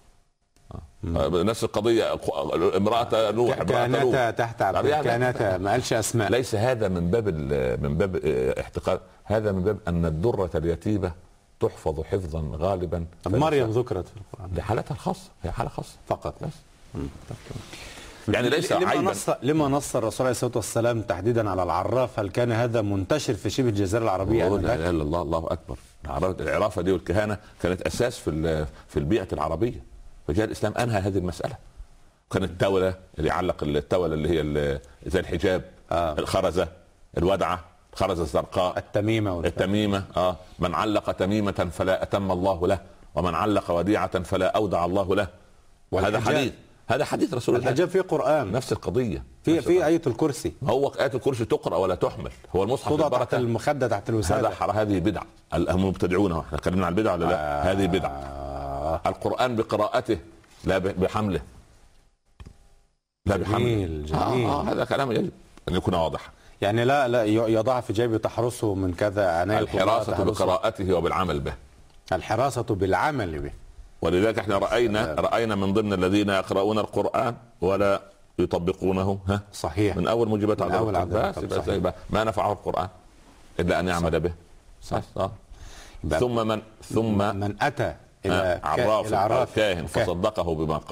S3: نفس القضيه امراه نوح
S2: كانتا تحت عبد كانتا ما قالش اسماء.
S3: ليس هذا من باب من باب احتقار، هذا من باب ان الدره اليتيمه تحفظ حفظا غالبا.
S2: مريم ذكرت في القران
S3: لحالتها الخاصه، هي حاله خاصه
S2: فقط
S3: بس. يعني ليس
S2: لما
S3: عيبا.
S2: نص لما نص الرسول عليه الصلاه والسلام تحديدا على العراف، هل كان هذا منتشر في شبه الجزيره العربيه؟
S3: لا اله الا الله، الله اكبر. العرافه دي والكهانه كانت اساس في في البيئه العربيه، فجاء الاسلام انهى هذه المساله. كانت التوله اللي يعلق التوله اللي هي زي الحجاب، آه. الخرزه، الودعه، الخرزه الزرقاء،
S2: التميمه
S3: التميمه. اه من علق تميمه فلا اتم الله له، ومن علق وديعه فلا اودع الله له. وهذا حديث، هذا حديث رسول الله.
S2: الحجاب في قرآن
S3: نفس القضية،
S2: في في آية الكرسي.
S3: هو آية الكرسي تقرأ ولا تحمل. هو المصحف
S2: توضع تحت المخدة تحت الوسادة.
S3: هذا هذه بدعة. هم مبتدعونها. احنا اتكلمنا عن البدعة ولا لا؟ آه هذه بدعة. آه القرآن بقراءته لا بحمله. لا بحمله.
S2: جميل جميل.
S3: آه آه هذا كلام يجب أن يكون واضحا.
S2: يعني لا لا يضع في جيبه تحرسه من كذا عناية.
S3: الحراسة بقراءته وبالعمل به.
S2: الحراسة بالعمل به.
S3: ولذلك احنا راينا راينا من ضمن الذين يقرؤون القران ولا يطبقونه. ها
S2: صحيح.
S3: من اول موجبات
S2: عذاب
S3: القبر. ما نفعه القران الا ان يعمل به. صح. صح.
S2: ثم من ثم من اتى الى
S3: عراف او كاهن فصدقه بما قال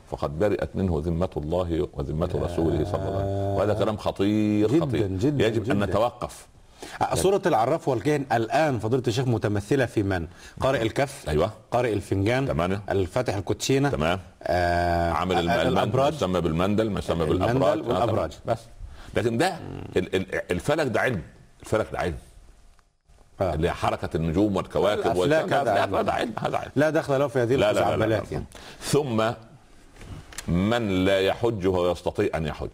S3: فقد برئت منه ذمة الله وذمة رسوله صلى الله عليه وسلم. وهذا كلام خطير جداً خطير جداً يجب جداً. أن نتوقف.
S2: سورة العراف والكاهن الآن فضيلة الشيخ متمثلة في من؟ قارئ الكف،
S3: أيوة.
S2: قارئ الفنجان،
S3: تمام.
S2: الفاتح الكوتشينة،
S3: تمام.
S2: آه
S3: عامل المندل ما يسمى بالمندل ما يسمى بالأبراج
S2: والأبراج
S3: بس. لكن ده الفلك ده علم، الفلك ده علم آه. اللي حركة النجوم والكواكب
S2: هذا
S3: علم، هذا علم
S2: لا دخل له في هذه الخزعبلات يعني.
S3: ثم من لا يحج وهو يستطيع أن يحج،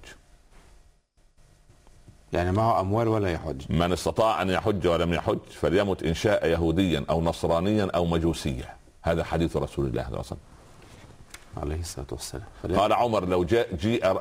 S2: يعني معه أموال ولا يحج.
S3: من استطاع أن يحج ولم يحج فليمت إن شاء يهوديا أو نصرانيا أو مجوسيا. هذا حديث رسول الله صلى الله عليه وسلم
S2: عليه الصلاة والسلام.
S3: قال عمر لو جاء جيء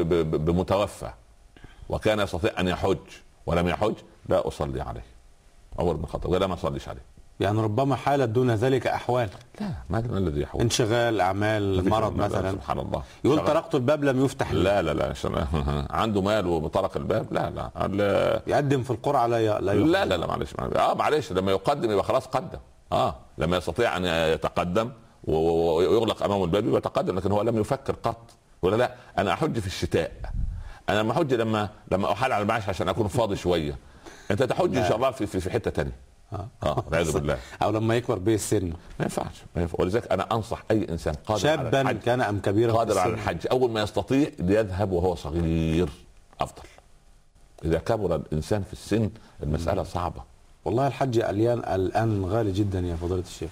S3: بمتوفى وكان يستطيع أن يحج ولم يحج لا أصلي عليه. عمر بن الخطاب لا ما أصليش عليه.
S2: يعني ربما حالت دون ذلك أحوال.
S3: لا ما الذي يحول؟
S2: انشغال، أعمال، مرض مثلا.
S3: سبحان الله.
S2: يقول طرقت الباب لم يفتح لي.
S3: لا لا لا عنده مال وطرق الباب. لا لا, لا.
S2: يقدم في القرعة لا لا
S3: لا لا, لا معلش اه معلش لما يقدم يبقى خلاص قدم. اه لما يستطيع أن يتقدم ويغلق أمامه الباب يتقدم، لكن هو لم يفكر قط. ولا لا أنا أحج في الشتاء، أنا لما أحج لما لما أحال على المعاش عشان أكون فاضي شوية. أنت تحج إن شاء الله في في, في حتة تانية. اه اه والعياذ بالله.
S2: او لما يكبر به السن
S3: ما ينفعش ما ينفع. ولذلك انا انصح اي انسان قادر
S2: شابا
S3: على الحج
S2: كان ام كبيرا
S3: قادر على الحج اول ما يستطيع ليذهب وهو صغير افضل. اذا كبر الانسان في السن المساله صعبه.
S2: والله الحج الان الان غالي جدا يا فضيلة الشيخ.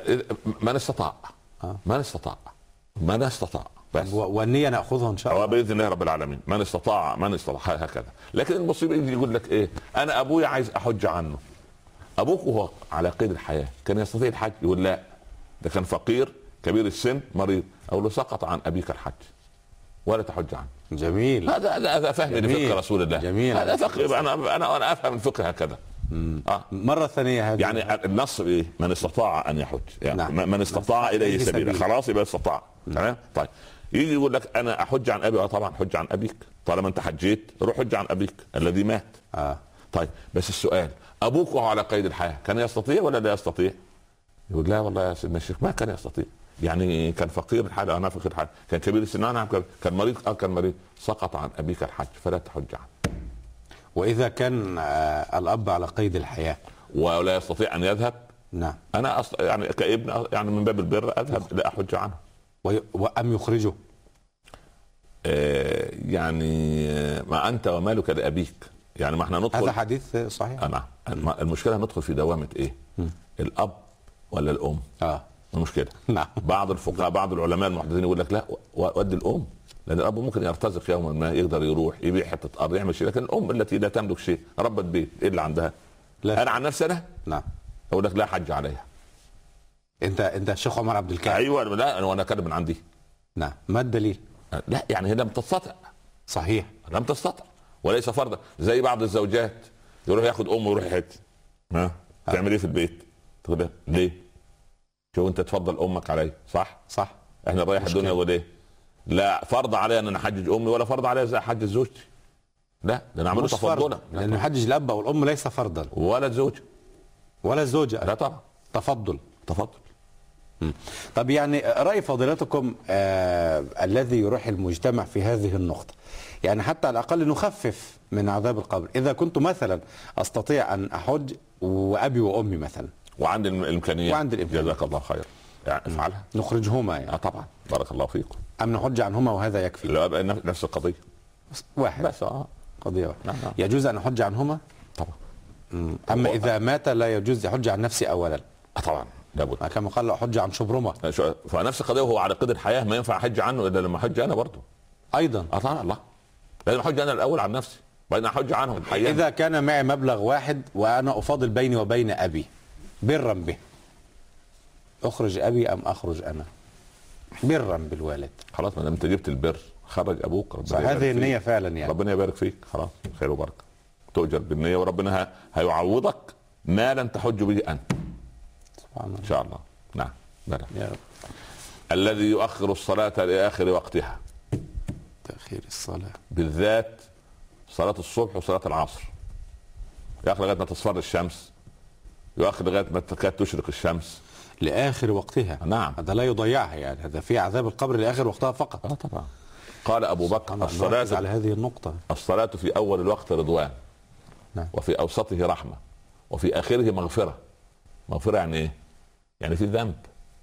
S3: من استطاع آه. من استطاع من استطاع
S2: بس والنية ناخذها ان شاء الله
S3: باذن الله رب العالمين. من استطاع من استطاع هكذا. لكن المصيبه يجي يقول لك ايه انا ابويا عايز احج عنه. ابوك وهو على قيد الحياه كان يستطيع الحج؟ يقول لا ده كان فقير كبير السن مريض. او لو سقط عن ابيك الحج ولا تحج عنه.
S2: جميل.
S3: هذا هذا فهم لفقه رسول الله.
S2: جميل.
S3: هذا فقه. انا انا انا افهم الفقه هكذا.
S2: آه. مرة ثانية هذه
S3: يعني النص ايه؟ من استطاع ان يحج يعني نعم. من استطاع اليه سبيلا خلاص يبقى استطاع. تمام. طيب يجي يقول لك انا احج عن ابي. اه طبعا حج عن ابيك طالما انت حجيت روح حج عن ابيك الذي مات.
S2: اه
S3: طيب بس السؤال ابوك وهو على قيد الحياه كان يستطيع ولا لا يستطيع؟ يقول لا والله يا سيدنا الشيخ ما كان يستطيع. يعني كان فقير الحاله انا فقير الحاله كان كبير السن انا كان مريض اه كان مريض. سقط عن ابيك الحج فلا تحج عنه.
S2: واذا كان آه الاب على قيد الحياه
S3: ولا يستطيع ان يذهب
S2: نعم
S3: انا أص... يعني كابن يعني من باب البر اذهب لا احج عنه.
S2: وام يخرجه
S3: آه يعني ما انت ومالك لابيك. يعني ما احنا ندخل
S2: هذا حديث صحيح.
S3: نعم. المشكله ندخل في دوامه ايه؟ م. الاب ولا الام؟
S2: اه
S3: المشكله
S2: نعم.
S3: بعض الفقهاء بعض العلماء المحدثين يقول لك لا ودي الام لان الاب ممكن يرتزق يوما ما يقدر يروح يبيع حته ارض يعمل شيء. لكن الام التي لا تملك شيء ربة بيت ايه اللي عندها؟ لا. انا عن نفسي انا
S2: نعم
S3: اقول لك لا حج عليها.
S2: انت انت الشيخ عمر عبد الكافي.
S3: ايوه لا انا كاتب من عندي.
S2: نعم ما الدليل؟
S3: لا يعني هي لم تستطع.
S2: صحيح
S3: لم تستطع وليس فرضا. زي بعض الزوجات يروح ياخد امه ويروح يحج. ها تعمل ايه في البيت؟ تقول ليه؟ شو انت تفضل امك علي صح؟
S2: صح.
S3: احنا رايح الدنيا وليه؟ لا فرض علي ان انا احجج امي ولا فرض علي زي احجج زوجتي. لا ده انا عملته تفضلا
S2: لانه يحجج الاب والام ليس فرضا
S3: ولا الزوجه
S2: ولا الزوجه.
S3: لا طبعا
S2: تفضل
S3: تفضل.
S2: م. طب يعني راي فضيلتكم آه الذي يروح المجتمع في هذه النقطه يعني حتى على الاقل نخفف من عذاب القبر. اذا كنت مثلا استطيع ان احج وابي وامي مثلا
S3: وعندي الامكانيه
S2: وعندي الامكانيه
S3: جزاك الله خير يعني افعلها
S2: نخرجهما يعني.
S3: اه طبعا بارك الله فيكم.
S2: ام نحج عنهما وهذا يكفي؟
S3: لا نفس القضيه
S2: واحد
S3: بس اه
S2: قضيه واحد.
S3: نعم.
S2: يجوز ان احج عنهما
S3: طبعا.
S2: مم. اما اذا مات لا يجوز يحج عن نفسي اولا.
S3: آه طبعا لابد.
S2: كما قال احج عن شبرمه.
S3: فنفس القضيه وهو على قيد الحياه ما ينفع احج عنه الا لما احج انا برضه
S2: ايضا.
S3: اه طبعا الله لازم احج انا الاول عن نفسي بعدين احج عنهم حياة.
S2: اذا كان معي مبلغ واحد وانا افاضل بيني وبين ابي برا به اخرج ابي ام اخرج انا؟ برا بالوالد.
S3: خلاص ما دام انت جبت البر خرج ابوك.
S2: ربنا هذه النيه فعلا يعني.
S3: ربنا يبارك فيك خلاص خير وبركه تؤجر بالنيه وربنا ه... هيعوضك ما لن تحج به انت.
S2: سبحان الله.
S3: ان شاء الله. نعم بلى.
S2: يا رب.
S3: الذي يؤخر الصلاه لاخر وقتها.
S2: تاخير الصلاه
S3: بالذات صلاه الصبح وصلاه العصر. يؤخر لغايه ما تصفر الشمس. يؤخر لغايه ما تكاد تشرق الشمس.
S2: لاخر وقتها.
S3: نعم.
S2: هذا لا يضيعها، يعني هذا في عذاب القبر لاخر وقتها فقط.
S3: اه طبعا. قال ابو بكر الصلاه
S2: على هذه النقطه،
S3: الصلاه في اول الوقت رضوان،
S2: نعم،
S3: وفي اوسطه رحمه، وفي اخره مغفره. مغفره يعني ايه؟ يعني في ذنب.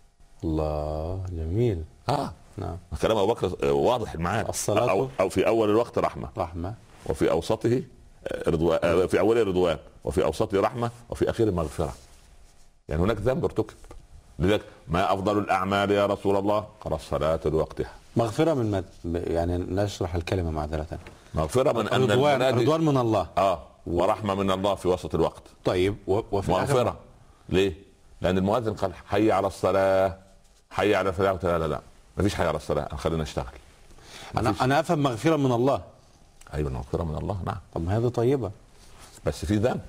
S2: الله، جميل.
S3: اه
S2: نعم.
S3: كلام ابو بكر واضح المعاني.
S2: الصلاه
S3: أو, او في اول الوقت رحمه
S2: رحمه،
S3: وفي اوسطه رضوان، في اوله رضوان، وفي اوسطه رحمه، وفي اخره مغفره. يعني هناك ذنب ارتكب. لذلك ما افضل الاعمال يا رسول الله؟ قال الصلاه لوقتها.
S2: مغفره من مد... يعني نشرح الكلمه معذره.
S3: مغفره من ان
S2: رضوان, رضوان من الله،
S3: اه ورحمه من الله في وسط الوقت.
S2: طيب وفي
S3: مغفره. ليه؟ لان المؤذن قال حي على الصلاه، حي على الفلاح. لا لا لا ما فيش حي على الصلاه، خلينا نشتغل.
S2: انا انا افهم مغفره من الله.
S3: ايوه مغفره من الله، نعم.
S2: طب ما هذه طيبه،
S3: بس في ذنب.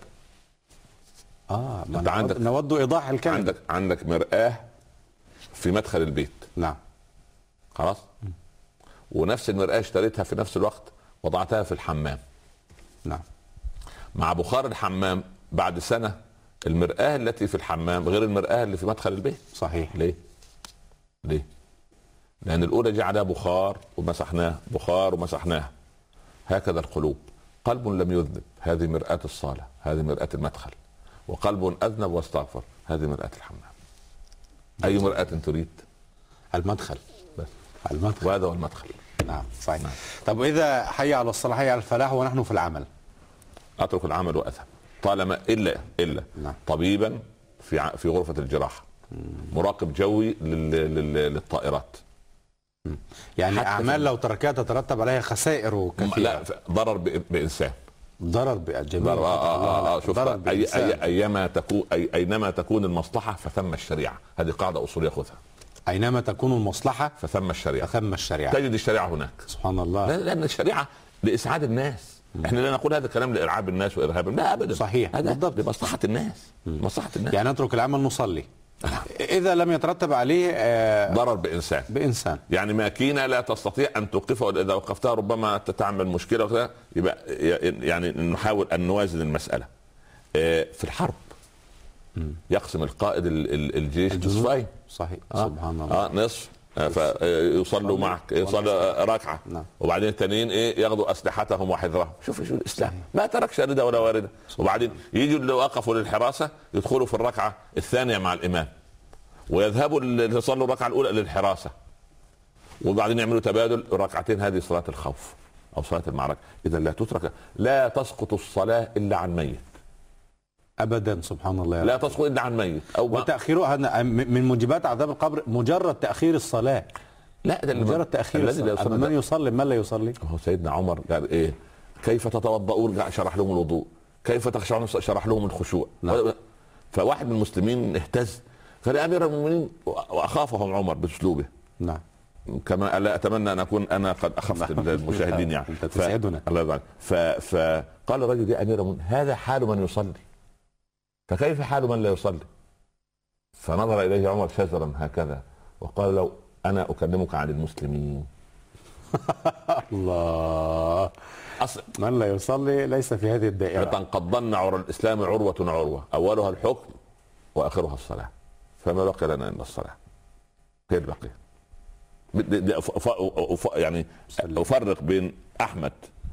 S2: اه
S3: انت عندك
S2: نود ايضاح الكلمه.
S3: عندك عندك مرآة في مدخل البيت.
S2: نعم.
S3: خلاص. ونفس المرآة اشتريتها في نفس الوقت وضعتها في الحمام.
S2: نعم.
S3: مع بخار الحمام بعد سنة المرآة التي في الحمام غير المرآة اللي في مدخل البيت.
S2: صحيح.
S3: ليه؟ ليه؟ لأن الأولى جه عليها بخار ومسحناه، بخار ومسحناه. هكذا القلوب، قلب لم يذنب هذه مرآة الصالة، هذه مرآة المدخل. وقلب أذنب واستغفر هذه مرآة الحمام. أي مرآة تريد؟
S2: المدخل.
S3: بس.
S2: المدخل.
S3: وهذا هو المدخل.
S2: نعم صحيح.
S3: نعم.
S2: طب إذا حي على الصلاة حي على الفلاح ونحن في العمل؟
S3: أترك العمل وأذهب طالما إلا إلا
S2: نعم.
S3: طبيبا في في غرفة الجراحة، مراقب جوي لل... لل... للطائرات.
S2: يعني أعمال لو تركها تترتب عليها خسائر كثيرة.
S3: لا ضرر ب... بإنسان.
S2: ضرر بجميع.
S3: ضرر آه آه آه شوف
S2: ضرر
S3: أي... أي... أيما تكون أي... أينما تكون المصلحة فثم الشريعة. هذه قاعدة أصولية خذها.
S2: أينما تكون المصلحة
S3: فثم الشريعة.
S2: فثم الشريعة.
S3: تجد الشريعة هناك.
S2: سبحان الله.
S3: لأن الشريعة لإسعاد الناس. م. احنا لا نقول هذا الكلام لإرعاب الناس وإرهابهم، لا أبدا.
S2: صحيح.
S3: هذا
S2: بالضبط
S3: لمصلحة الناس. م. مصلحة الناس.
S2: يعني نترك العمل نصلي. إذا لم يترتب عليه آه
S3: ضرر بإنسان.
S2: بإنسان.
S3: يعني ماكينة لا تستطيع أن توقفها، إذا وقفتها ربما تعمل مشكلة. يبقى يعني نحاول أن نوازن المسألة. في الحرب يقسم القائد الجيش نصفين.
S2: صحيح.
S3: آه.
S2: سبحان الله.
S3: آه نصف فيصلوا معك، يصلوا ركعة.
S2: نعم.
S3: وبعدين التانيين ايه ياخذوا اسلحتهم وحذرهم. شوف شو الاسلام ما ترك شاردة ولا واردة. وبعدين يجوا اللي وقفوا للحراسة يدخلوا في الركعة الثانية مع الامام، ويذهبوا اللي يصلوا الركعة الاولى للحراسة، وبعدين يعملوا تبادل الركعتين. هذه صلاة الخوف او صلاة المعركة. اذا لا تترك، لا تسقط الصلاة الا عن ميت
S2: ابدا. سبحان الله.
S3: لا تسقط الا عن ميت. او
S2: وتاخيرها من موجبات عذاب القبر مجرد تاخير الصلاه.
S3: لا ده
S2: مجرد تاخير الصلاه. من يصلي من لا يصلي.
S3: هو سيدنا عمر قال ايه؟ كيف تتوضؤون؟ شرح لهم الوضوء. كيف تخشعون؟ شرح لهم الخشوع. نعم. فواحد من المسلمين اهتز قال يا امير المؤمنين، واخافهم عمر باسلوبه.
S2: نعم.
S3: كما لا اتمنى ان اكون انا قد اخفت المشاهدين يعني.
S2: انت تسعدنا.
S3: الله يرضى. فقال الرجل يا امير المؤمنين هذا حال من يصلي، فكيف حال من لا يصلي؟ فنظر اليه عمر شزرا هكذا وقال له انا اكلمك عن المسلمين.
S2: الله.
S3: أصل
S2: من لا يصلي ليس في هذه الدائره.
S3: فتنقضن عرى الاسلام عروه عروه، اولها الحكم واخرها الصلاه، فما بقي لنا الا الصلاه. هي البقيه. يعني افرق بين احمد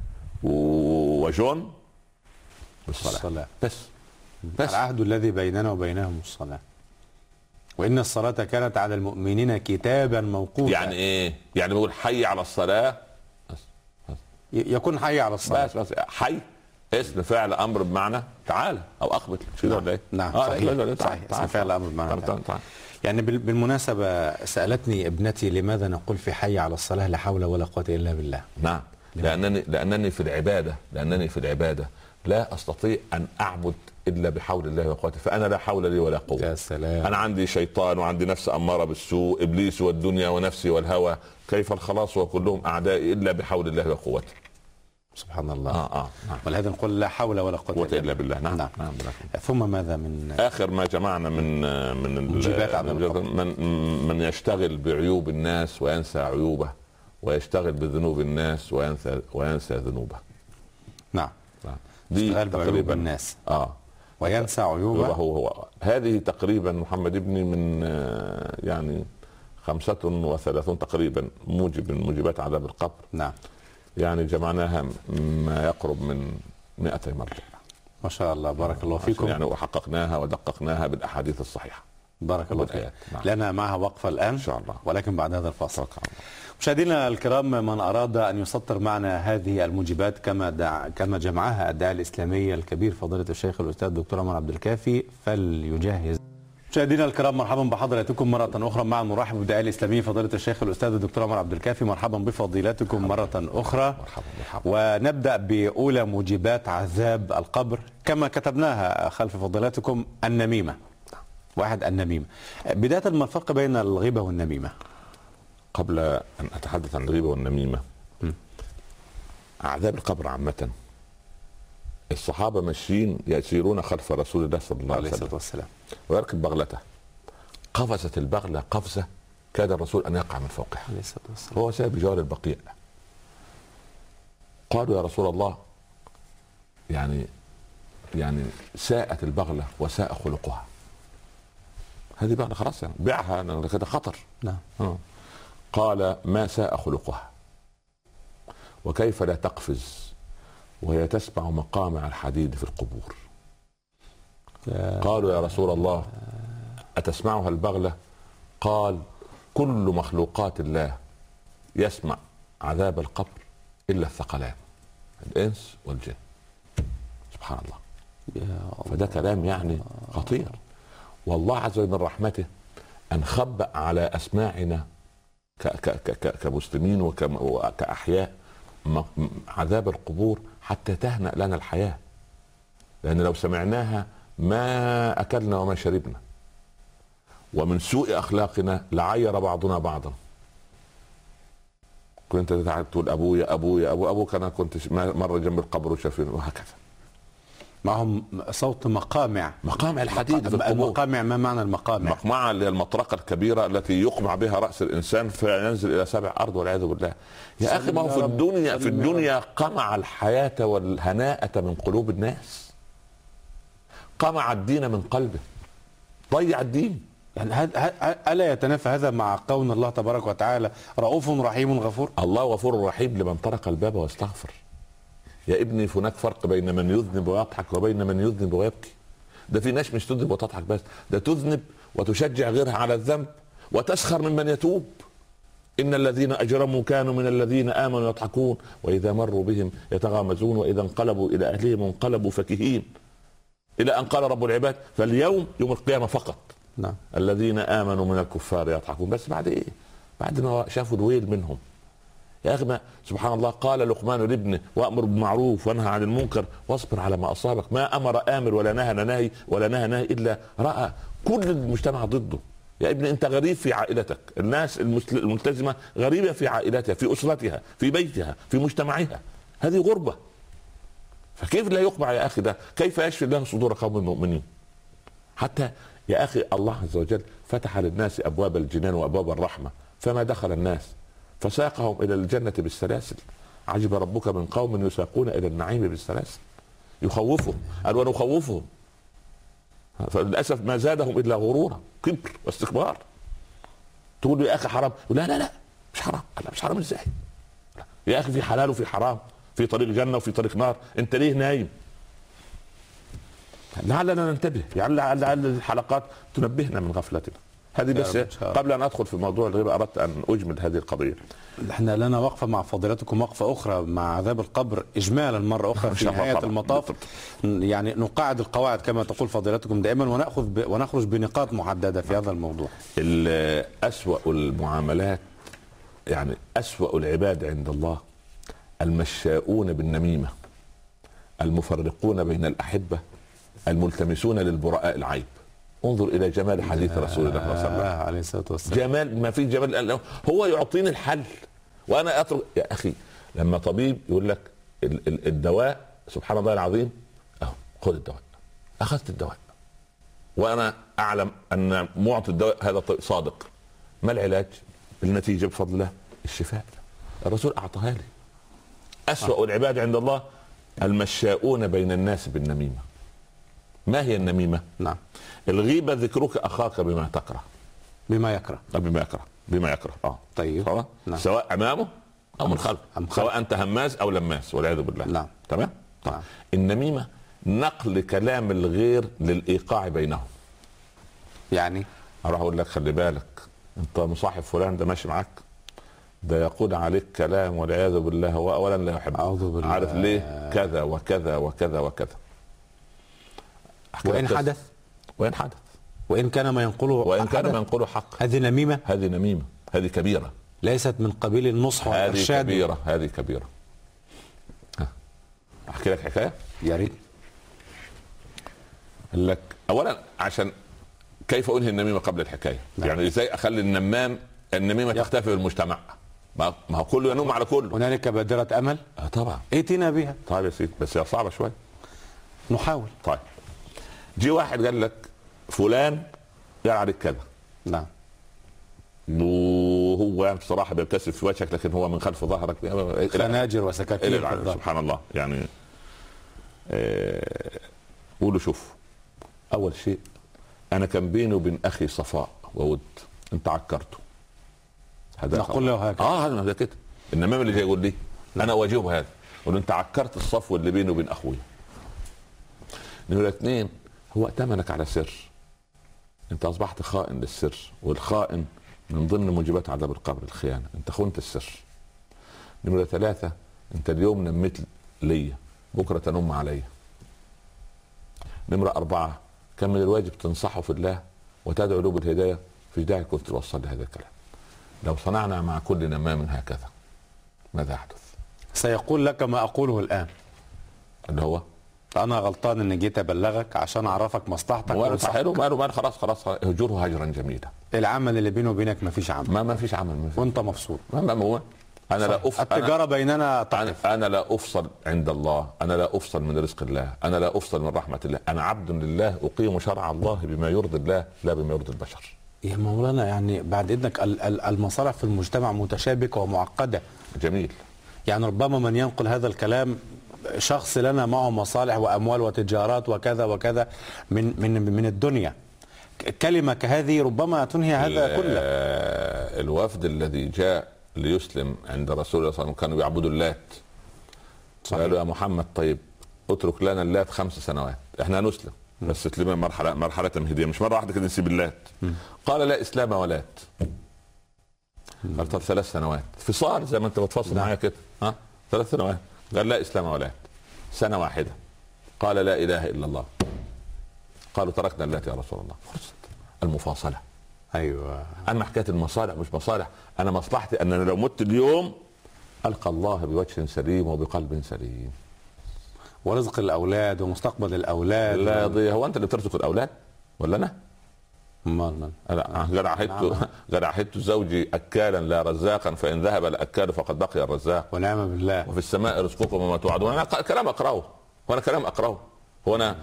S3: وجون بالصلاه.
S2: الصلاة.
S3: بس
S2: بس العهد الذي بيننا وبينهم الصلاة، وإن الصلاة كانت على المؤمنين كتابا موقوتا.
S3: يعني إيه؟ يعني بقول حي على الصلاة بس.
S2: بس. يكون حي على الصلاة
S3: بس بس حي اسم فعل أمر بمعنى تعالى أو أقبل.
S2: نعم, نعم. نعم. آه صحيح, صحيح. اسم فعل أمر بمعنى تعالى. تعالى. يعني بالمناسبة سألتني ابنتي لماذا نقول في حي على الصلاة لا حول ولا قوة إلا بالله.
S3: نعم. لأنني لأنني في العبادة لأنني في العبادة لا أستطيع أن أعبد إلا بحول الله وقوته، فأنا لا حول لي ولا قوة.
S2: يا سلام.
S3: أنا عندي شيطان وعندي نفس أمارة بالسوء، إبليس والدنيا ونفسي والهوى، كيف الخلاص وكلهم أعدائي إلا بحول الله وقوته.
S2: سبحان الله.
S3: آه آه نعم.
S2: ولهذا نقول لا حول ولا قوة
S3: إلا بالله. نعم.
S2: نعم. نعم. ثم ماذا من
S3: آخر ما جمعنا من من من, من يشتغل بعيوب الناس وينسى عيوبه، ويشتغل بذنوب الناس وينسى وينسى ذنوبه.
S2: نعم.
S3: دي
S2: تقريبا الناس.
S3: اه
S2: وينسى عيوبه.
S3: هو هو هذه تقريبا محمد ابني من يعني خمسة وثلاثون تقريبا موجب من موجبات عذاب القبر.
S2: نعم.
S3: يعني جمعناها ما يقرب من مئتي مرجع.
S2: ما شاء الله، بارك الله فيكم.
S3: يعني وحققناها ودققناها بالاحاديث الصحيحه.
S2: بارك الله فيك. نعم. لنا معها وقفه الان ان
S3: شاء الله،
S2: ولكن بعد هذا الفاصل. مشاهدينا الكرام، من اراد ان يسطر معنا هذه الموجبات كما دع... كما جمعها الداعيه الاسلامي الكبير فضيله الشيخ الاستاذ الدكتور عمر عبد الكافي فليجهز. مشاهدينا الكرام، مرحبا بحضراتكم مرة أخرى. مع نرحب بالداعية الإسلامي فضيلة الشيخ الأستاذ الدكتور عمر عبد الكافي. مرحبا بفضيلتكم مرة أخرى.
S3: مرحبا مرحبا.
S2: ونبدأ بأولى موجبات عذاب القبر كما كتبناها خلف فضيلتكم: النميمة. واحد، النميمة. بداية، ما الفرق بين الغيبة والنميمة؟
S3: قبل أن أتحدث عن الغيبة والنميمة، م. عذاب القبر عامة، الصحابة ماشيين يسيرون خلف رسول الله صلى الله عليه وسلم ويركب بغلته، قفزت البغلة قفزة كاد الرسول أن يقع من فوقها عليه الصلاة والسلام، وهو سائر بجوار البقيع. قالوا يا رسول الله، يعني يعني ساءت البغلة وساء خلقها. هذه بغلة خلاص يعني بيعها كده خطر.
S2: نعم.
S3: قال: ما ساء خلقها، وكيف لا تقفز وهي تسمع مقامع الحديد في القبور. قالوا يا رسول الله، أتسمعها البغلة؟ قال: كل مخلوقات الله يسمع عذاب القبر إلا الثقلان، الإنس والجن. سبحان الله. فده كلام يعني خطير. والله عز وجل من رحمته أن خبأ على أسماعنا كمسلمين وكأحياء عذاب القبور حتى تهنأ لنا الحياة، لأن لو سمعناها ما أكلنا وما شربنا، ومن سوء أخلاقنا لعير بعضنا بعضا. كنت تقول أبويا أبويا أبو أبوك، أنا كنت مرة جنب القبر وشافين، وهكذا.
S2: معهم صوت مقامع
S3: مقامع الحديد في القبور.
S2: المقامع، ما معنى المقامع؟
S3: مقمعة اللي هي المطرقة الكبيرة التي يقمع بها رأس الإنسان فينزل إلى سبع أرض والعياذ بالله. يا أخي، ما هو في الدنيا في الدنيا قمع الحياة والهناءة من قلوب الناس، قمع الدين من قلبه، ضيع الدين.
S2: يعني ألا يتنافى هذا مع قول الله تبارك وتعالى: رؤوف رحيم غفور؟
S3: الله غفور رحيم لمن طرق الباب واستغفر. يا ابني، هناك فرق بين من يذنب ويضحك وبين من يذنب ويبكي. ده في ناس مش تذنب وتضحك بس، ده تذنب وتشجع غيرها على الذنب وتسخر ممن يتوب. إن الذين أجرموا كانوا من الذين آمنوا يضحكون وإذا مروا بهم يتغامزون وإذا انقلبوا إلى أهلهم انقلبوا فكهين، إلى أن قال رب العباد: فاليوم يوم القيامة فقط
S2: نعم.
S3: الذين آمنوا من الكفار يضحكون. بس بعد إيه؟ بعد ما شافوا الويل منهم. يا أخي، سبحان الله، قال لقمان لابنه: وأمر بالمعروف وانهى عن المنكر واصبر على ما أصابك. ما أمر آمر ولا نهى ناهي ولا نهى ناهي إلا رأى كل المجتمع ضده. يا ابني، أنت غريب في عائلتك، الناس الملتزمة غريبة في عائلتها، في أسرتها، في بيتها، في مجتمعها. هذه غربة. فكيف لا يقمع يا أخي ده؟ كيف يشفي الله صدور قوم المؤمنين؟ حتى يا أخي الله عز وجل فتح للناس أبواب الجنان وأبواب الرحمة، فما دخل الناس فساقهم إلى الجنة بالسلاسل. عجب ربك من قوم يساقون إلى النعيم بالسلاسل. يخوفهم، قال: ونخوفهم. فللأسف ما زادهم إلا غرورا، كبر واستكبار. تقول له يا أخي حرام، لا لا لا مش حرام. لا مش حرام ازاي؟ يا أخي في حلال وفي حرام، في طريق جنة وفي طريق نار، أنت ليه نايم؟ لعلنا ننتبه، يعني لعل الحلقات تنبهنا من غفلتنا هذه. بس قبل ان ادخل في موضوع الغيبه اردت ان اجمل هذه القضيه.
S2: احنا لنا وقفه مع فضيلتكم، وقفه اخرى مع عذاب القبر اجمالا مره اخرى في نهايه المطاف. يعني نقاعد القواعد كما تقول فضيلتكم دائما، وناخذ ب... ونخرج بنقاط محدده في هذا الموضوع.
S3: اسوأ المعاملات، يعني اسوأ العباد عند الله المشاؤون بالنميمه، المفرقون بين الاحبه، الملتمسون للبراء العيب. انظر الى جمال حديث رسول الله صلى الله
S2: عليه وسلم.
S3: جمال ما في جمال. هو يعطيني الحل وانا اترك. يا اخي، لما طبيب يقول لك الدواء، سبحان الله العظيم، اهو خذ الدواء، اخذت الدواء وانا اعلم ان معطي الدواء هذا صادق، ما العلاج؟ النتيجه بفضل الله الشفاء. الرسول اعطاها لي. اسوأ العباد عند الله المشاؤون بين الناس بالنميمه. ما هي النميمة؟
S2: نعم.
S3: الغيبة ذكرك أخاك بما تكره.
S2: بما يكره.
S3: بما يكره بما يكره اه
S2: طيب.
S3: نعم. سواء أمامه أو من خلفه، سواء أنت هماز أو لماس والعياذ بالله.
S2: نعم.
S3: تمام. طيب.
S2: نعم.
S3: النميمة نقل كلام الغير للإيقاع بينهم.
S2: يعني
S3: اروح اقول لك خلي بالك انت مصاحب فلان ده ماشي معاك، ده يقول عليك كلام والعياذ بالله هو اولا لا يحبك.
S2: اعوذ بالله.
S3: عارف ليه؟ كذا وكذا وكذا وكذا.
S2: وان حدث
S3: وان حدث
S2: وان كان ما ينقله
S3: وان كان ما ينقله حق.
S2: هذه نميمة.
S3: هذه نميمة. هذه كبيرة.
S2: ليست من قبيل النصح والارشاد.
S3: هذه كبيرة. هذه كبيرة. احكي لك حكاية.
S2: يا ريت.
S3: لك اولا عشان كيف انهي النميمه قبل الحكايه. نعم. يعني ازاي اخلي النمام النميمه تختفي في المجتمع؟ ما هو كله ينوم على كله.
S2: هنالك بادره امل.
S3: اه طبعا.
S2: ائتنا بها.
S3: طيب يا سيدي بس هي صعبه شويه.
S2: نحاول.
S3: طيب جي واحد قال لك فلان قال عليك كذا.
S2: نعم.
S3: وهو يعني بصراحه بيبتسم في وجهك لكن هو من خلف ظهرك
S2: خناجر وسكاكين.
S3: سبحان الله. يعني آه قولوا شوف، اول شيء انا كان بيني وبين اخي صفاء وود، انت عكرته.
S2: هذا نقول له هكذا.
S3: اه هذا كده. انما اللي جاي يقول لي انا اواجهه هذا، اقول انت عكرت الصفو اللي بيني وبين اخويا. نمرة اثنين، هو ائتمنك على سر، انت اصبحت خائن للسر، والخائن من ضمن موجبات عذاب القبر الخيانه، انت خنت السر. نمرة ثلاثة، انت اليوم نميت ليا بكره تنم عليا. نمرة أربعة، كان من الواجب تنصحه في الله وتدعو له بالهداية، في داعي كنت توصل لهذا الكلام. لو صنعنا مع كل نمام هكذا ماذا يحدث؟
S2: سيقول لك ما أقوله الآن،
S3: اللي هو
S2: أنا غلطان إني جيت أبلغك عشان أعرفك مصلحتك.
S3: وأنصحه ماله ماله خلاص خلاص هجره هجرا جميلا.
S2: العمل اللي بينه وبينك ما فيش عمل.
S3: ما ما فيش عمل ما فيش.
S2: وأنت مبسوط.
S3: ما ما هو أنا لا أفصل.
S2: التجارة بيننا
S3: تقف. أنا لا أفصل عند الله، أنا لا أفصل من رزق الله، أنا لا أفصل من رحمة الله، أنا عبد لله أقيم شرع الله بما يرضي الله لا بما يرضي البشر.
S2: يا مولانا يعني بعد إذنك المصالح في المجتمع متشابكة ومعقدة.
S3: جميل.
S2: يعني ربما من ينقل هذا الكلام شخص لنا معه مصالح وأموال وتجارات وكذا وكذا من من من الدنيا، كلمة كهذه ربما تنهي هذا كله.
S3: الوفد الذي جاء ليسلم عند رسول الله صلى الله عليه وسلم كانوا يعبدوا اللات. قالوا يا محمد طيب اترك لنا اللات خمس سنوات احنا نسلم، بس تسليم مرحله مرحله تمهيديه مش مره واحده كده نسيب اللات. قال لا اسلام ولات. قال طب ثلاث سنوات فصال زي ما انت بتفصل معايا كده ها ثلاث سنوات. قال لا اسلام ولات. سنه واحده قال لا اله الا الله. قالوا تركنا اللات يا رسول الله. خلصت المفاصله.
S2: ايوه.
S3: اما حكايه المصالح مش مصالح، انا مصلحتي ان انا لو مت اليوم القى الله بوجه سليم وبقلب سليم.
S2: ورزق الاولاد ومستقبل الاولاد
S3: لا يضيع. هو انت اللي بترزق الاولاد ولا انا؟
S2: امال من؟
S3: انا قد عهدت قد عهدت زوجي اكالا لا رزاقا فان ذهب الاكال فقد بقي الرزاق.
S2: ونعم بالله.
S3: وفي السماء رزقكم وما توعدون. انا كلام اقراه وانا كلام اقراه هو انا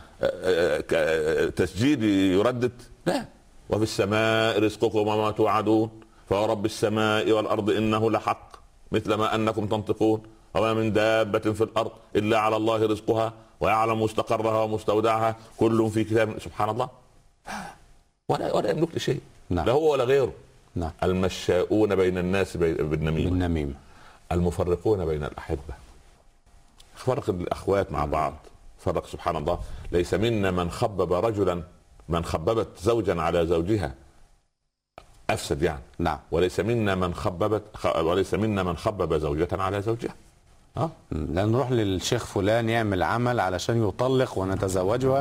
S3: تسجيلي يردد؟ لا. وفي السماء رزقكم وما توعدون فورب السماء والارض انه لحق مثل ما انكم تنطقون وما من دابة في الارض الا على الله رزقها ويعلم مستقرها ومستودعها كل في كتاب. سبحان الله. ولا ولا يملك لشيء.
S2: نعم.
S3: لا هو ولا غيره.
S2: نعم.
S3: المشاؤون بين الناس بالنميمة.
S2: بالنميمة.
S3: المفرقون بين الاحبة. فرق الاخوات مع بعض. فرق سبحان الله. ليس منا من خبب رجلا من خببت زوجا على زوجها افسد يعني.
S2: نعم.
S3: وليس منا من خببت وليس منا من خبب زوجة على زوجها.
S2: اه لا نروح للشيخ فلان يعمل عمل علشان يطلق ونتزوجها.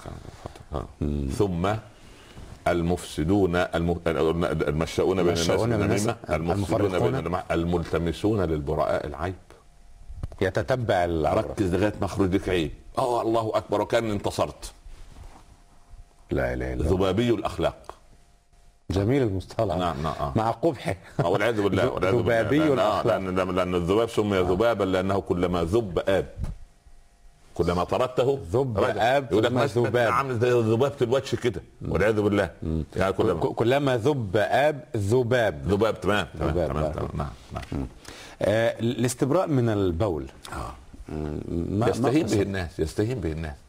S3: ثم المفسدون المشاؤون بين الناس بالنميمة، المفسدون بين الملتمسون للبراء العيب.
S2: يتتبع العورة.
S3: ركز لغايه ما اخرج لك عيب. اه الله اكبر وكان انتصرت.
S2: لا اله الا الله.
S3: ذبابي الاخلاق.
S2: جميل المصطلح.
S3: نعم نعم آه.
S2: مع قبحه.
S3: والعياذ بالله.
S2: ذبابي الاخلاق.
S3: لأن, لان الذباب سمي ذبابا لانه كلما ذب اب كلما طردته
S2: ذب اب.
S3: يقول لك ذباب عامل زي ذبابه الوجه كده والعياذ بالله.
S2: يعني كلما كلما ذب اب ذباب.
S3: ذباب. تمام تمام تمام نعم نعم.
S2: آه الاستبراء من البول.
S3: اه يستهين به الناس يستهين به الناس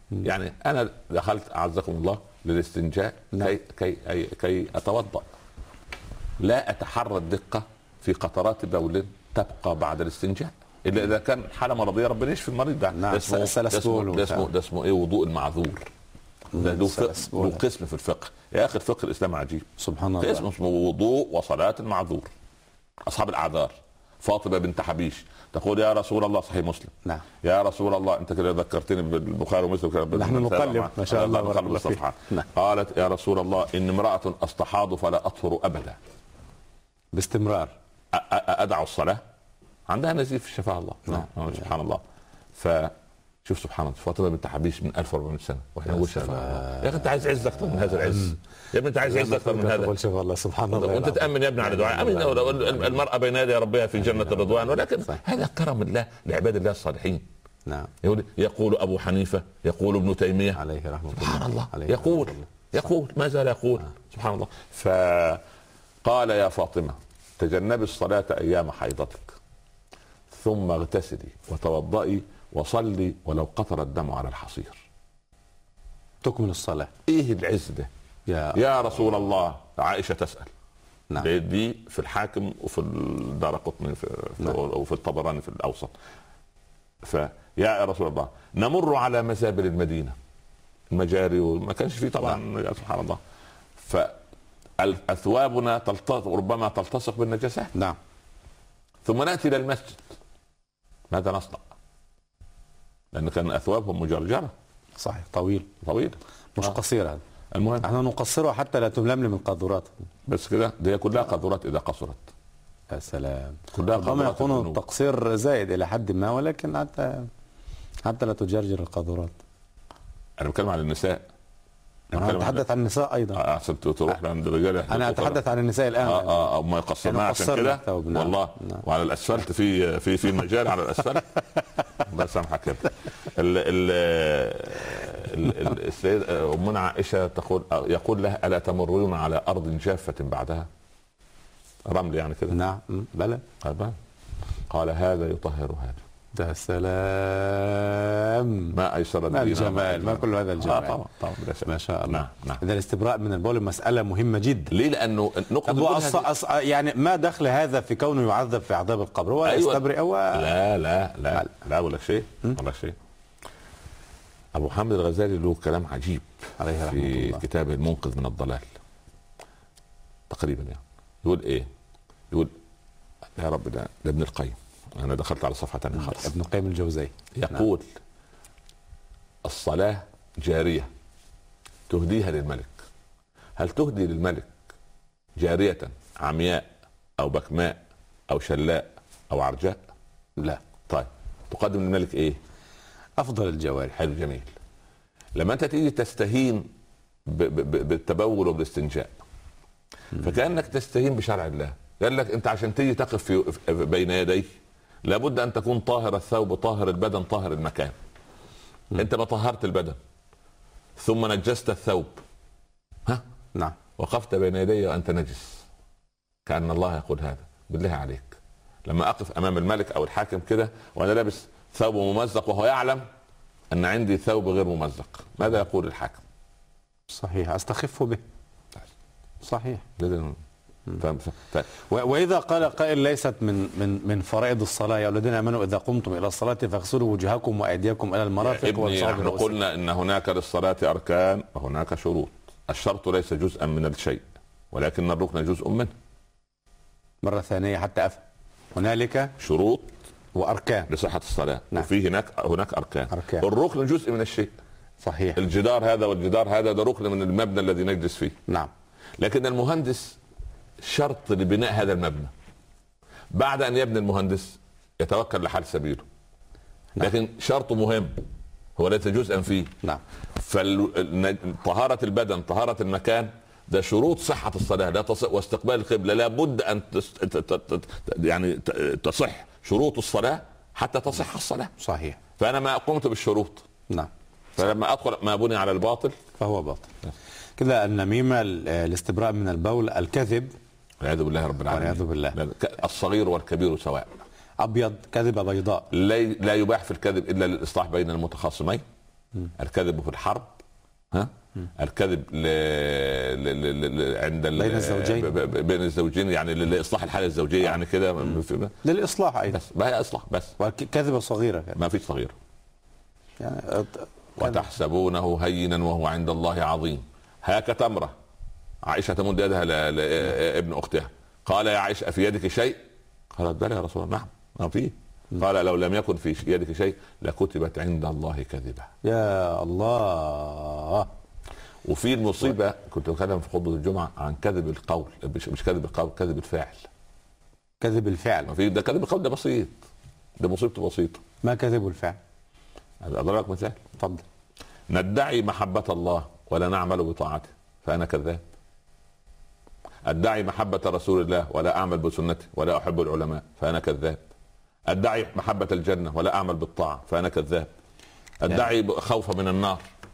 S3: يعني انا دخلت اعزكم الله للاستنجاء كي كي كي, كي اتوضا، لا اتحرى الدقه في قطرات بول تبقى بعد الاستنجاء الا اذا كان حاله مرضيه ربنا يشفي المريض ده.
S2: نعم.
S3: ده اسمه ده اسمه, ده اسمه, ده اسمه ايه وضوء المعذور. ده له قسم في الفقه يا اخي، الفقه الاسلامي عجيب
S2: سبحان الله.
S3: قسم اسمه وضوء وصلاه المعذور. اصحاب الاعذار فاطمه بنت حبيش تقول يا رسول الله، صحيح مسلم،
S2: نعم،
S3: يا رسول الله، انت كده ذكرتني بالبخاري ومسلم،
S2: نحن نقلب ما شاء الله
S3: نقلب الصفحات. قالت يا رسول الله ان امراه استحاض فلا اطهر ابدا
S2: باستمرار،
S3: ادع الصلاه، عندها نزيف شفاها الله. نعم. سبحان الله. فشوف سبحان الله، فاطمه بنت حبيش من ألف وأربعمائة سنه واحنا نقول شفاها. يا اخي انت عايز عز اكثر من هذا العز يا ابني، انت عايز عز اكثر من هذا.
S2: الله سبحان الله.
S3: وانت تامن يا ابني على دعاء امين المراه بين يدي ربها في جنه الرضوان، ولكن هذا كرم الله لعباد الله الصالحين.
S2: نعم.
S3: يقول ابو حنيفه، يقول ابن تيميه عليه رحمه الله، سبحان الله، يقول يقول ما زال يقول سبحان الله. فقال يا فاطمه تجنبي الصلاه ايام حيضتك ثم اغتسلي وتوضئي وصلي ولو قطر الدم على الحصير.
S2: تكمل الصلاه.
S3: ايه العز ده يا, يا رسول الله؟ عائشه تسال. نعم. دي في الحاكم وفي الدارقطني في نعم. وفي الطبراني في الاوسط. فيا رسول الله نمر على مزابل المدينه، المجاري وما كانش فيه طبعا. نعم. سبحان الله. فاثوابنا تلتصق، ربما تلتصق بالنجاسات.
S2: نعم.
S3: ثم ناتي الى المسجد، ماذا نصنع؟ لان كان اثوابهم مجرجره.
S2: صحيح. طويل طويل مش آه. قصير. هذا المهم احنا نقصره حتى لا تململم القاذورات.
S3: بس كده، دي كلها قاذورات اذا قصرت.
S2: يا سلام.
S3: كلها
S2: قام يكون التقصير زائد الى حد ما، ولكن حتى حتى لا تجرجر القاذورات.
S3: انا بتكلم عن النساء.
S2: انا اتحدث عن النساء ايضا.
S3: اه احسن تروح عند الرجال.
S2: انا اتحدث عن النساء الان.
S3: اه اه ما يقصرنا عشان كده والله. نعم. وعلى الاسفلت في في في مجال على الاسفلت. الله يسامحك يا ابني. السيدة امنا عائشه تقول، يقول لها الا تمرون على ارض جافه بعدها؟ رمل يعني كده.
S2: نعم بلى.
S3: قال هذا يطهر هذا.
S2: ده سلام.
S3: ما ايسر
S2: ما الجمال، ما كل هذا الجمال.
S3: آه طبعا طبعا
S2: ما شاء الله.
S3: نعم نعم.
S2: اذا الاستبراء من البول مساله مهمه جدا.
S3: ليه؟ لانه نقطه
S2: أص... أص... يعني ما دخل هذا في كونه يعذب في عذاب القبر ولا أيوة. يستبرئ و...
S3: لا لا لا لا اقول لك شيء اقول لك شيء. ابو حامد الغزالي له كلام عجيب عليه رحمه الله في كتابه المنقذ من الضلال تقريبا. يعني يقول ايه؟ يقول يا رب ده, ده ابن القيم، انا دخلت على صفحه ثانيه خالص.
S2: ابن القيم الجوزي
S3: يقول نعم. الصلاه جاريه تهديها للملك. هل تهدي للملك جاريه عمياء او بكماء او شلاء او عرجاء؟
S2: لا.
S3: طيب تقدم للملك ايه؟
S2: افضل الجوارح.
S3: حلو جميل. لما انت تيجي تستهين ب ب ب بالتبول وبالاستنجاء، فكانك تستهين بشرع الله. قال لك انت عشان تيجي تقف في بين يديه لابد ان تكون طاهر الثوب، طاهر البدن، طاهر المكان. م. انت ما طهرت البدن ثم نجست الثوب، ها
S2: نعم،
S3: وقفت بين يدي وانت نجس. كأن الله يقول هذا بالله عليك لما اقف امام الملك او الحاكم كده وانا لابس ثوب ممزق وهو يعلم ان عندي ثوب غير ممزق، ماذا يقول الحاكم؟
S2: صحيح، استخف به. صحيح.
S3: ف... ف...
S2: واذا قال قائل ليست من من من فرائض الصلاه يا الذين امنوا اذا قمتم الى الصلاه فاغسلوا وجوهكم وايديكم الى المرافق
S3: والصابر. نحن قلنا ان هناك للصلاه اركان وهناك شروط. الشرط ليس جزءا من الشيء ولكن الركن جزء منه.
S2: مره ثانيه حتى افهم، هنالك
S3: شروط
S2: واركان
S3: لصحه الصلاه. نعم. وفي هناك هناك اركان.
S2: أركان.
S3: الركن جزء من الشيء.
S2: صحيح.
S3: الجدار هذا والجدار هذا ده ركن من المبنى الذي نجلس فيه.
S2: نعم.
S3: لكن المهندس شرط لبناء هذا المبنى. بعد ان يبني المهندس يتوكل لحال سبيله. نعم. لكن شرط مهم هو ليس جزءا فيه.
S2: نعم.
S3: فطهارة البدن، طهارة المكان، ده شروط صحة الصلاة. لا تصح واستقبال القبلة لابد ان يعني تصح شروط الصلاة حتى تصح الصلاة.
S2: صحيح.
S3: فانا ما قمت بالشروط.
S2: نعم.
S3: فلما ادخل ما بني على الباطل
S2: فهو باطل. كده النميمة، الاستبراء من البول، الكذب
S3: والعياذ بالله رب العالمين،
S2: والعياذ بالله،
S3: الصغير والكبير سواء.
S2: ابيض كذبة بيضاء.
S3: لا يباح في الكذب الا للاصلاح بين المتخاصمين. الكذب في الحرب، ها، الكذب ل... ل... ل... ل... عند ال...
S2: بين الزوجين
S3: ب... ب... بين الزوجين يعني لاصلاح الحاله الزوجيه، يعني كده
S2: للاصلاح ايضا،
S3: بس ما هي اصلاح بس،
S2: وكذبه صغيره
S3: ما فيش صغيره
S2: يعني.
S3: وتحسبونه هينا وهو عند الله عظيم. هاك تمره، عائشه تمد يدها لابن اختها، قال يا عائشه افي يدك شيء؟ قالت بلى يا رسول الله، نعم ما فيه. قال لو لم يكن في يدك شيء لكتبت عند الله كذبة.
S2: يا الله.
S3: وفي المصيبة كنت بتكلم في خطبة الجمعة عن كذب القول، مش مش كذب القول، كذب الفعل.
S2: كذب الفعل،
S3: ما في ده كذب القول، ده بسيط، ده مصيبته بسيطة.
S2: ما كذب الفعل؟
S3: أضرب لك مثال.
S2: اتفضل.
S3: ندعي محبة الله ولا نعمل بطاعته فأنا كذاب. أدعي محبة رسول الله ولا أعمل بسنته ولا أحب العلماء فأنا كذاب. أدعي محبة الجنة ولا أعمل بالطاعة فأنا كذاب. أدعي خوفا من النار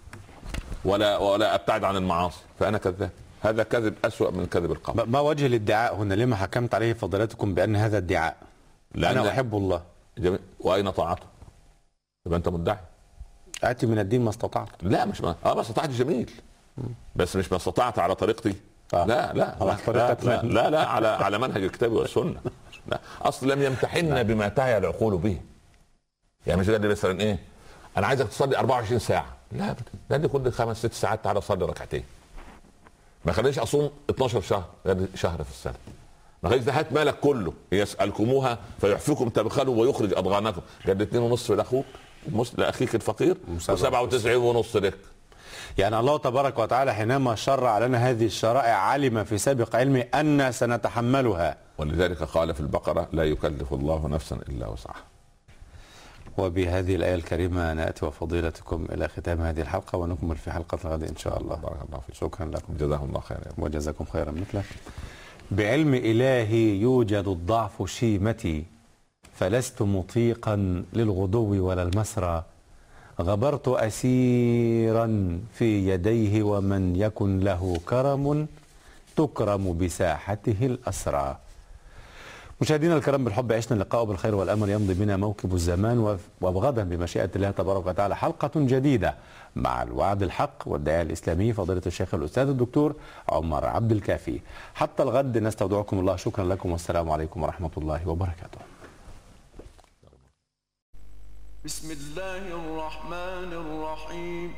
S3: ولا ولا أبتعد عن المعاصي فأنا كذاب. هذا كذب أسوأ من كذب القول.
S2: ما وجه الادعاء هنا؟ لما حكمت عليه فضيلتكم بأن هذا ادعاء؟ أنا أحب الله.
S3: جميل. وأين طاعته؟ يبقى أنت مدعي.
S2: آتي من الدين ما استطعت.
S3: لا مش ما اه ما استطعت جميل، بس مش ما استطعت على طريقتي.
S2: آه.
S3: لا لا
S2: على
S3: لا, لا, لا لا على على منهج الكتاب والسنه. لا اصل لم يمتحنا بما تعي العقول به. يعني مش قال مثلا ايه انا عايزك تصلي أربعة وعشرين ساعه، لا ده لي كل خمس ست ساعات تعالى صلي ركعتين. ما خلينيش اصوم اتناشر شهر، غير شهر في السنه. ما خلينيش هات مالك كله يسالكموها فيحفكم تبخلوا ويخرج اضغانكم، قال اتنين ونص لاخوك لاخيك الفقير وسبعة وتسعين ونص لك.
S2: يعني الله تبارك وتعالى حينما شرع لنا هذه الشرائع علم في سابق علمه أن سنتحملها،
S3: ولذلك قال في البقرة لا يكلف الله نفسا إلا وسعها.
S2: وبهذه الآية الكريمة نأتي وفضيلتكم إلى ختام هذه الحلقة، ونكمل في حلقة الغد إن شاء الله.
S3: بارك الله فيك.
S2: شكرا لكم.
S3: جزاكم الله خيرا.
S2: وجزاكم خيرا مثله. بعلم إلهي يوجد الضعف شيمتي، فلست مطيقا للغدو ولا المسرى. غبرت أسيرا في يديه، ومن يكن له كرم تكرم بساحته الأسرى. مشاهدينا الكرام، بالحب عشنا اللقاء، بالخير والأمل يمضي بنا موكب الزمان، وغدا بمشيئة الله تبارك وتعالى حلقة جديدة مع الوعد الحق والداعية الإسلامي فضيلة الشيخ الأستاذ الدكتور عمر عبد الكافي. حتى الغد نستودعكم الله. شكرا لكم والسلام عليكم ورحمة الله وبركاته.
S1: بسم الله الرحمن الرحيم.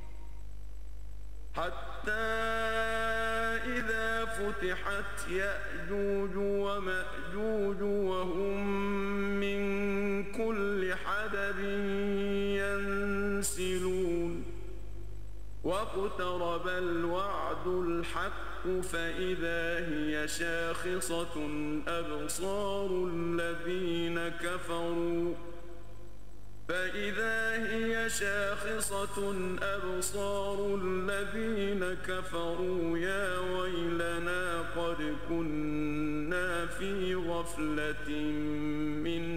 S1: حتى إذا فتحت يأجوج ومأجوج وهم من كل حدب ينسلون واقترب الوعد الحق فإذا هي شاخصة أبصار الذين كفروا فإذا هي شاخصة أبصار الذين كفروا يا ويلنا قد كنا في غفلة من